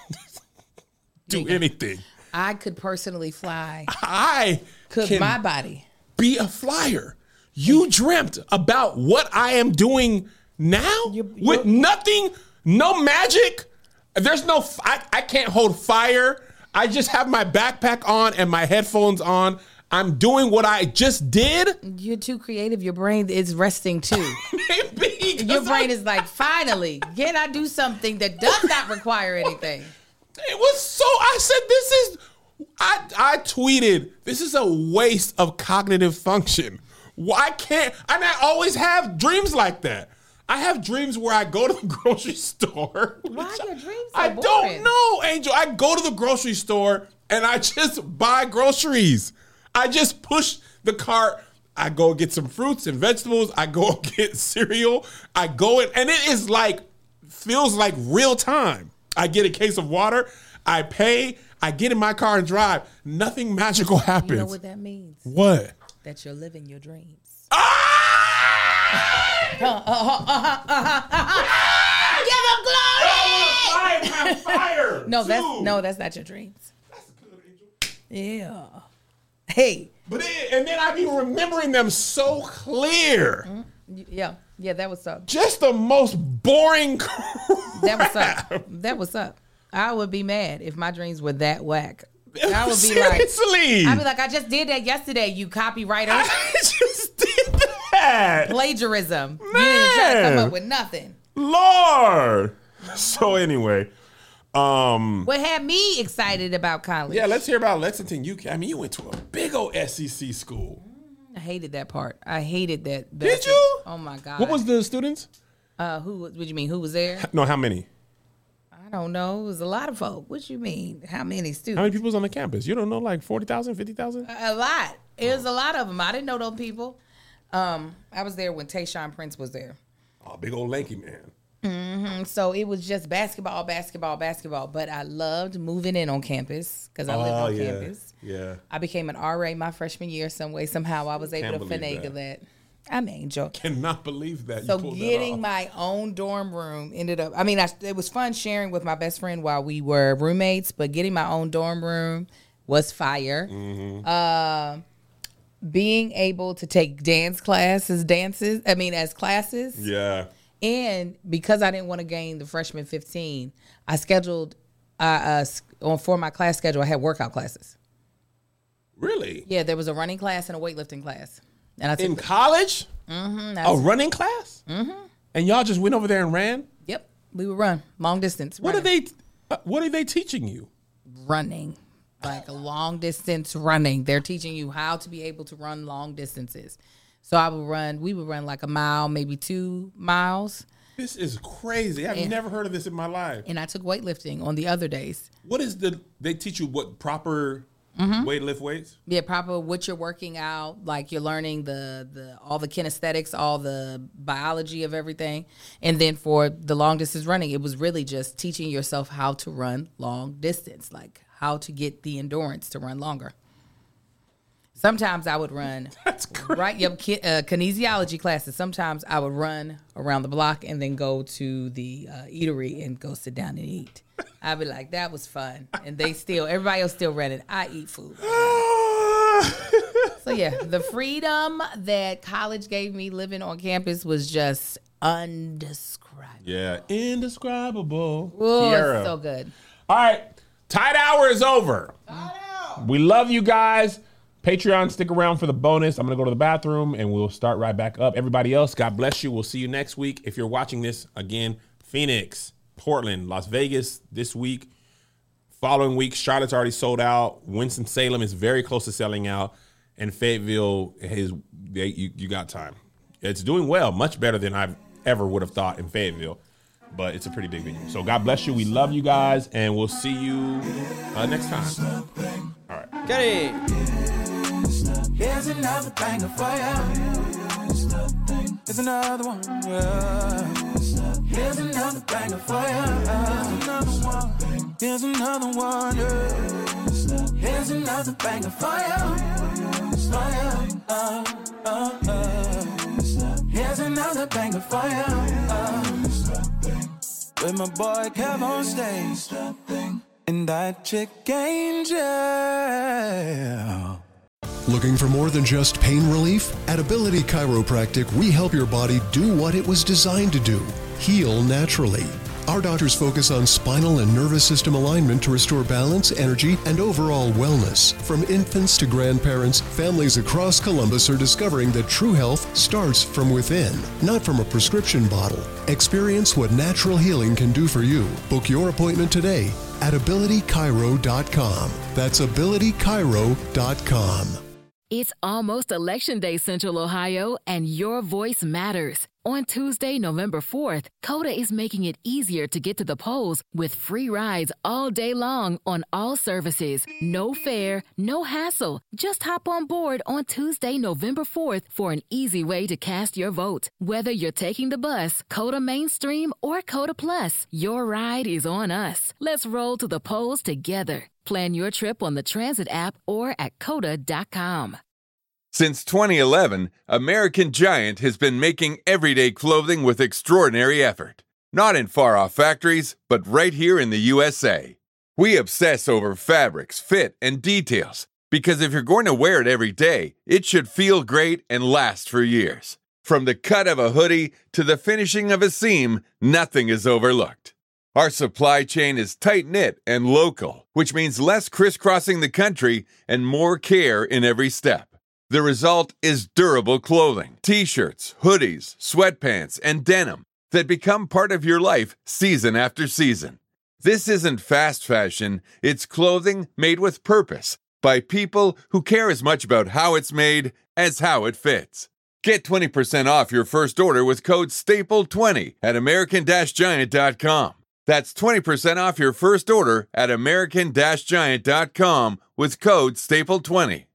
[SPEAKER 3] do
[SPEAKER 5] ain't got-
[SPEAKER 3] anything.
[SPEAKER 5] I could personally fly.
[SPEAKER 3] I
[SPEAKER 5] Could
[SPEAKER 3] can
[SPEAKER 5] my body.
[SPEAKER 3] be a flyer. You dreamt about what I am doing now
[SPEAKER 5] You- you-
[SPEAKER 3] with nothing, no magic. There's no, f- I, I can't hold fire. I just have my backpack on and my headphones on. I'm doing what I just did.
[SPEAKER 5] You're too creative. Your brain is resting too.
[SPEAKER 3] Maybe. 'cause
[SPEAKER 5] Your brain
[SPEAKER 3] I-
[SPEAKER 5] is like, finally, can I do something that does not require anything?
[SPEAKER 3] It was so, I said, this is, I, I tweeted, this is a waste of cognitive function. Why can't, and I always have dreams like that. I have dreams where I go to the grocery store.
[SPEAKER 5] Why
[SPEAKER 3] which
[SPEAKER 5] are your dreams so
[SPEAKER 3] I
[SPEAKER 5] boring?
[SPEAKER 3] don't know, Angel. I go to the grocery store and I just buy groceries. I just push the cart. I go get some fruits and vegetables. I go get cereal. I go in, and it is like, feels like real time. I get a case of water. I pay. I get in my car and drive. Nothing magical happens.
[SPEAKER 5] You know what that means?
[SPEAKER 3] What?
[SPEAKER 5] That you're living your dreams.
[SPEAKER 3] Give him glory! Fire!
[SPEAKER 5] No, that's no, that's not your dreams. Yeah. Hey.
[SPEAKER 3] But it, and then I be remembering them so clear.
[SPEAKER 5] Y- Yeah. Yeah, that was up.
[SPEAKER 3] Just the most boring.
[SPEAKER 5] That was up. That was up. I would be mad if my dreams were that whack. I would be like,
[SPEAKER 3] Seriously.
[SPEAKER 5] I'd be like, I just did that yesterday, you copywriter.
[SPEAKER 3] I just did that.
[SPEAKER 5] Plagiarism. You didn't try to come
[SPEAKER 3] Man.
[SPEAKER 5] up with nothing.
[SPEAKER 3] Lord. So anyway, um,
[SPEAKER 5] What had me excited about college?
[SPEAKER 3] yeah, let's hear about Lexington. You, I mean, you went to a big old S E C school.
[SPEAKER 5] I hated that part. I hated that. that
[SPEAKER 3] Did you?
[SPEAKER 5] Oh my god.
[SPEAKER 3] What was the students?
[SPEAKER 5] Uh, who? What do you mean? Who was there?
[SPEAKER 3] No, how many?
[SPEAKER 5] I don't know. It was a lot of folk. What you mean? How many students?
[SPEAKER 3] How many people was on the campus? You don't know, like forty thousand, fifty thousand?
[SPEAKER 5] A lot. It was a lot of them. I didn't know those people. Um, I was there when Tayshaun Prince was there.
[SPEAKER 3] Oh, big old lanky man.
[SPEAKER 5] Mm-hmm. So it was just basketball, basketball, basketball. But I loved moving in on campus because I lived
[SPEAKER 3] Oh,
[SPEAKER 5] on
[SPEAKER 3] yeah.
[SPEAKER 5] campus.
[SPEAKER 3] Yeah.
[SPEAKER 5] I became an R A my freshman year some way. Somehow I was able
[SPEAKER 3] Can't
[SPEAKER 5] to
[SPEAKER 3] believe
[SPEAKER 5] finagle
[SPEAKER 3] that.
[SPEAKER 5] that. I'm an angel.
[SPEAKER 3] Cannot believe that.
[SPEAKER 5] So
[SPEAKER 3] you pulled
[SPEAKER 5] getting
[SPEAKER 3] that off.
[SPEAKER 5] my own dorm room ended up, I mean, I, it was fun sharing with my best friend while we were roommates, but getting my own dorm room was fire.
[SPEAKER 3] Mm-hmm.
[SPEAKER 5] Uh, being able to take dance classes, dances, I mean, as classes.
[SPEAKER 3] Yeah.
[SPEAKER 5] And because I didn't want to gain the freshman fifteen, I scheduled, uh, uh, on for my class schedule, I had workout classes.
[SPEAKER 3] Really?
[SPEAKER 5] Yeah, there was a running class and a weightlifting class. And I took
[SPEAKER 3] In college?
[SPEAKER 5] Mm-hmm,
[SPEAKER 3] A running class? Mm-hmm. And y'all just went over there and ran?
[SPEAKER 5] Yep, we would run long distance.
[SPEAKER 3] What are
[SPEAKER 5] running.
[SPEAKER 3] they? uh, What are they teaching you?
[SPEAKER 5] Running, like a long distance running. They're teaching you how to be able to run long distances. So I would run. We would run like a mile, maybe two miles.
[SPEAKER 3] This is crazy. I've
[SPEAKER 5] And-
[SPEAKER 3] never heard of this in my life.
[SPEAKER 5] And I took weightlifting on the other days.
[SPEAKER 3] What is the? They teach you what proper
[SPEAKER 5] Mm-hmm.
[SPEAKER 3] weight lift weights?
[SPEAKER 5] Yeah, proper what you're working out, like you're learning the the all the kinesthetics, all the biology of everything. And then for the long distance running, it was really just teaching yourself how to run long distance, like how to get the endurance to run longer. Sometimes I would run
[SPEAKER 3] That's crazy.
[SPEAKER 5] right, yep, ki- uh, kinesiology classes. Sometimes I would run around the block and then go to the uh, eatery and go sit down and eat. I'd be like, that was fun. And they still, everybody else still running. I eat food. So yeah, the freedom that college gave me living on campus was just undescribable.
[SPEAKER 3] Yeah, indescribable.
[SPEAKER 5] Oh,
[SPEAKER 3] Kiara.
[SPEAKER 5] it's so good.
[SPEAKER 3] All right, Tide Hour is over. We love you guys. Patreon, stick around for the bonus. I'm going to go to the bathroom, and we'll start right back up. Everybody else, God bless you. We'll see you next week. If you're watching this, again, Phoenix, Portland, Las Vegas this week. Following week, Charlotte's already sold out. Winston-Salem is very close to selling out. And Fayetteville, is, they, you, you got time. It's doing well, much better than I ever would have thought in Fayetteville. But it's a pretty big venue. So God bless you. We love you guys, and we'll see you uh, next time. All right.
[SPEAKER 4] Get it.
[SPEAKER 8] Here's another banger for ya. Here's another one. Yeah. Here's another banger for ya. Here's another one. Yeah. Here's another banger for ya. For ya. Uh, uh, uh. Here's another banger for ya. Uh. With my boy Kev on stage. And that chick Angel.
[SPEAKER 9] Looking for more than just pain relief? At Ability Chiropractic, we help your body do what it was designed to do, heal naturally. Our doctors focus on spinal and nervous system alignment to restore balance, energy, and overall wellness. From infants to grandparents, families across Columbus are discovering that true health starts from within, not from a prescription bottle. Experience what natural healing can do for you. Book your appointment today at ability chiro dot com. That's ability chiro dot com.
[SPEAKER 2] It's almost Election Day, Central Ohio, and your voice matters. On Tuesday, November fourth, Coda is making it easier to get to the polls with free rides all day long on all services. No fare, no hassle. Just hop on board on Tuesday, November fourth for an easy way to cast your vote. Whether you're taking the bus, Coda Mainstream, or Coda Plus, your ride is on us. Let's roll to the polls together. Plan your trip on the Transit app or at coda dot com.
[SPEAKER 10] Since twenty eleven, American Giant has been making everyday clothing with extraordinary effort. Not in far-off factories, but right here in the U S A. We obsess over fabrics, fit, and details, because if you're going to wear it every day, it should feel great and last for years. From the cut of a hoodie to the finishing of a seam, nothing is overlooked. Our supply chain is tight-knit and local, which means less crisscrossing the country and more care in every step. The result is durable clothing, t-shirts, hoodies, sweatpants, and denim that become part of your life season after season. This isn't fast fashion, it's clothing made with purpose by people who care as much about how it's made as how it fits. Get twenty percent off your first order with code staple twenty at american giant dot com. That's twenty percent off your first order at american giant dot com with code staple twenty.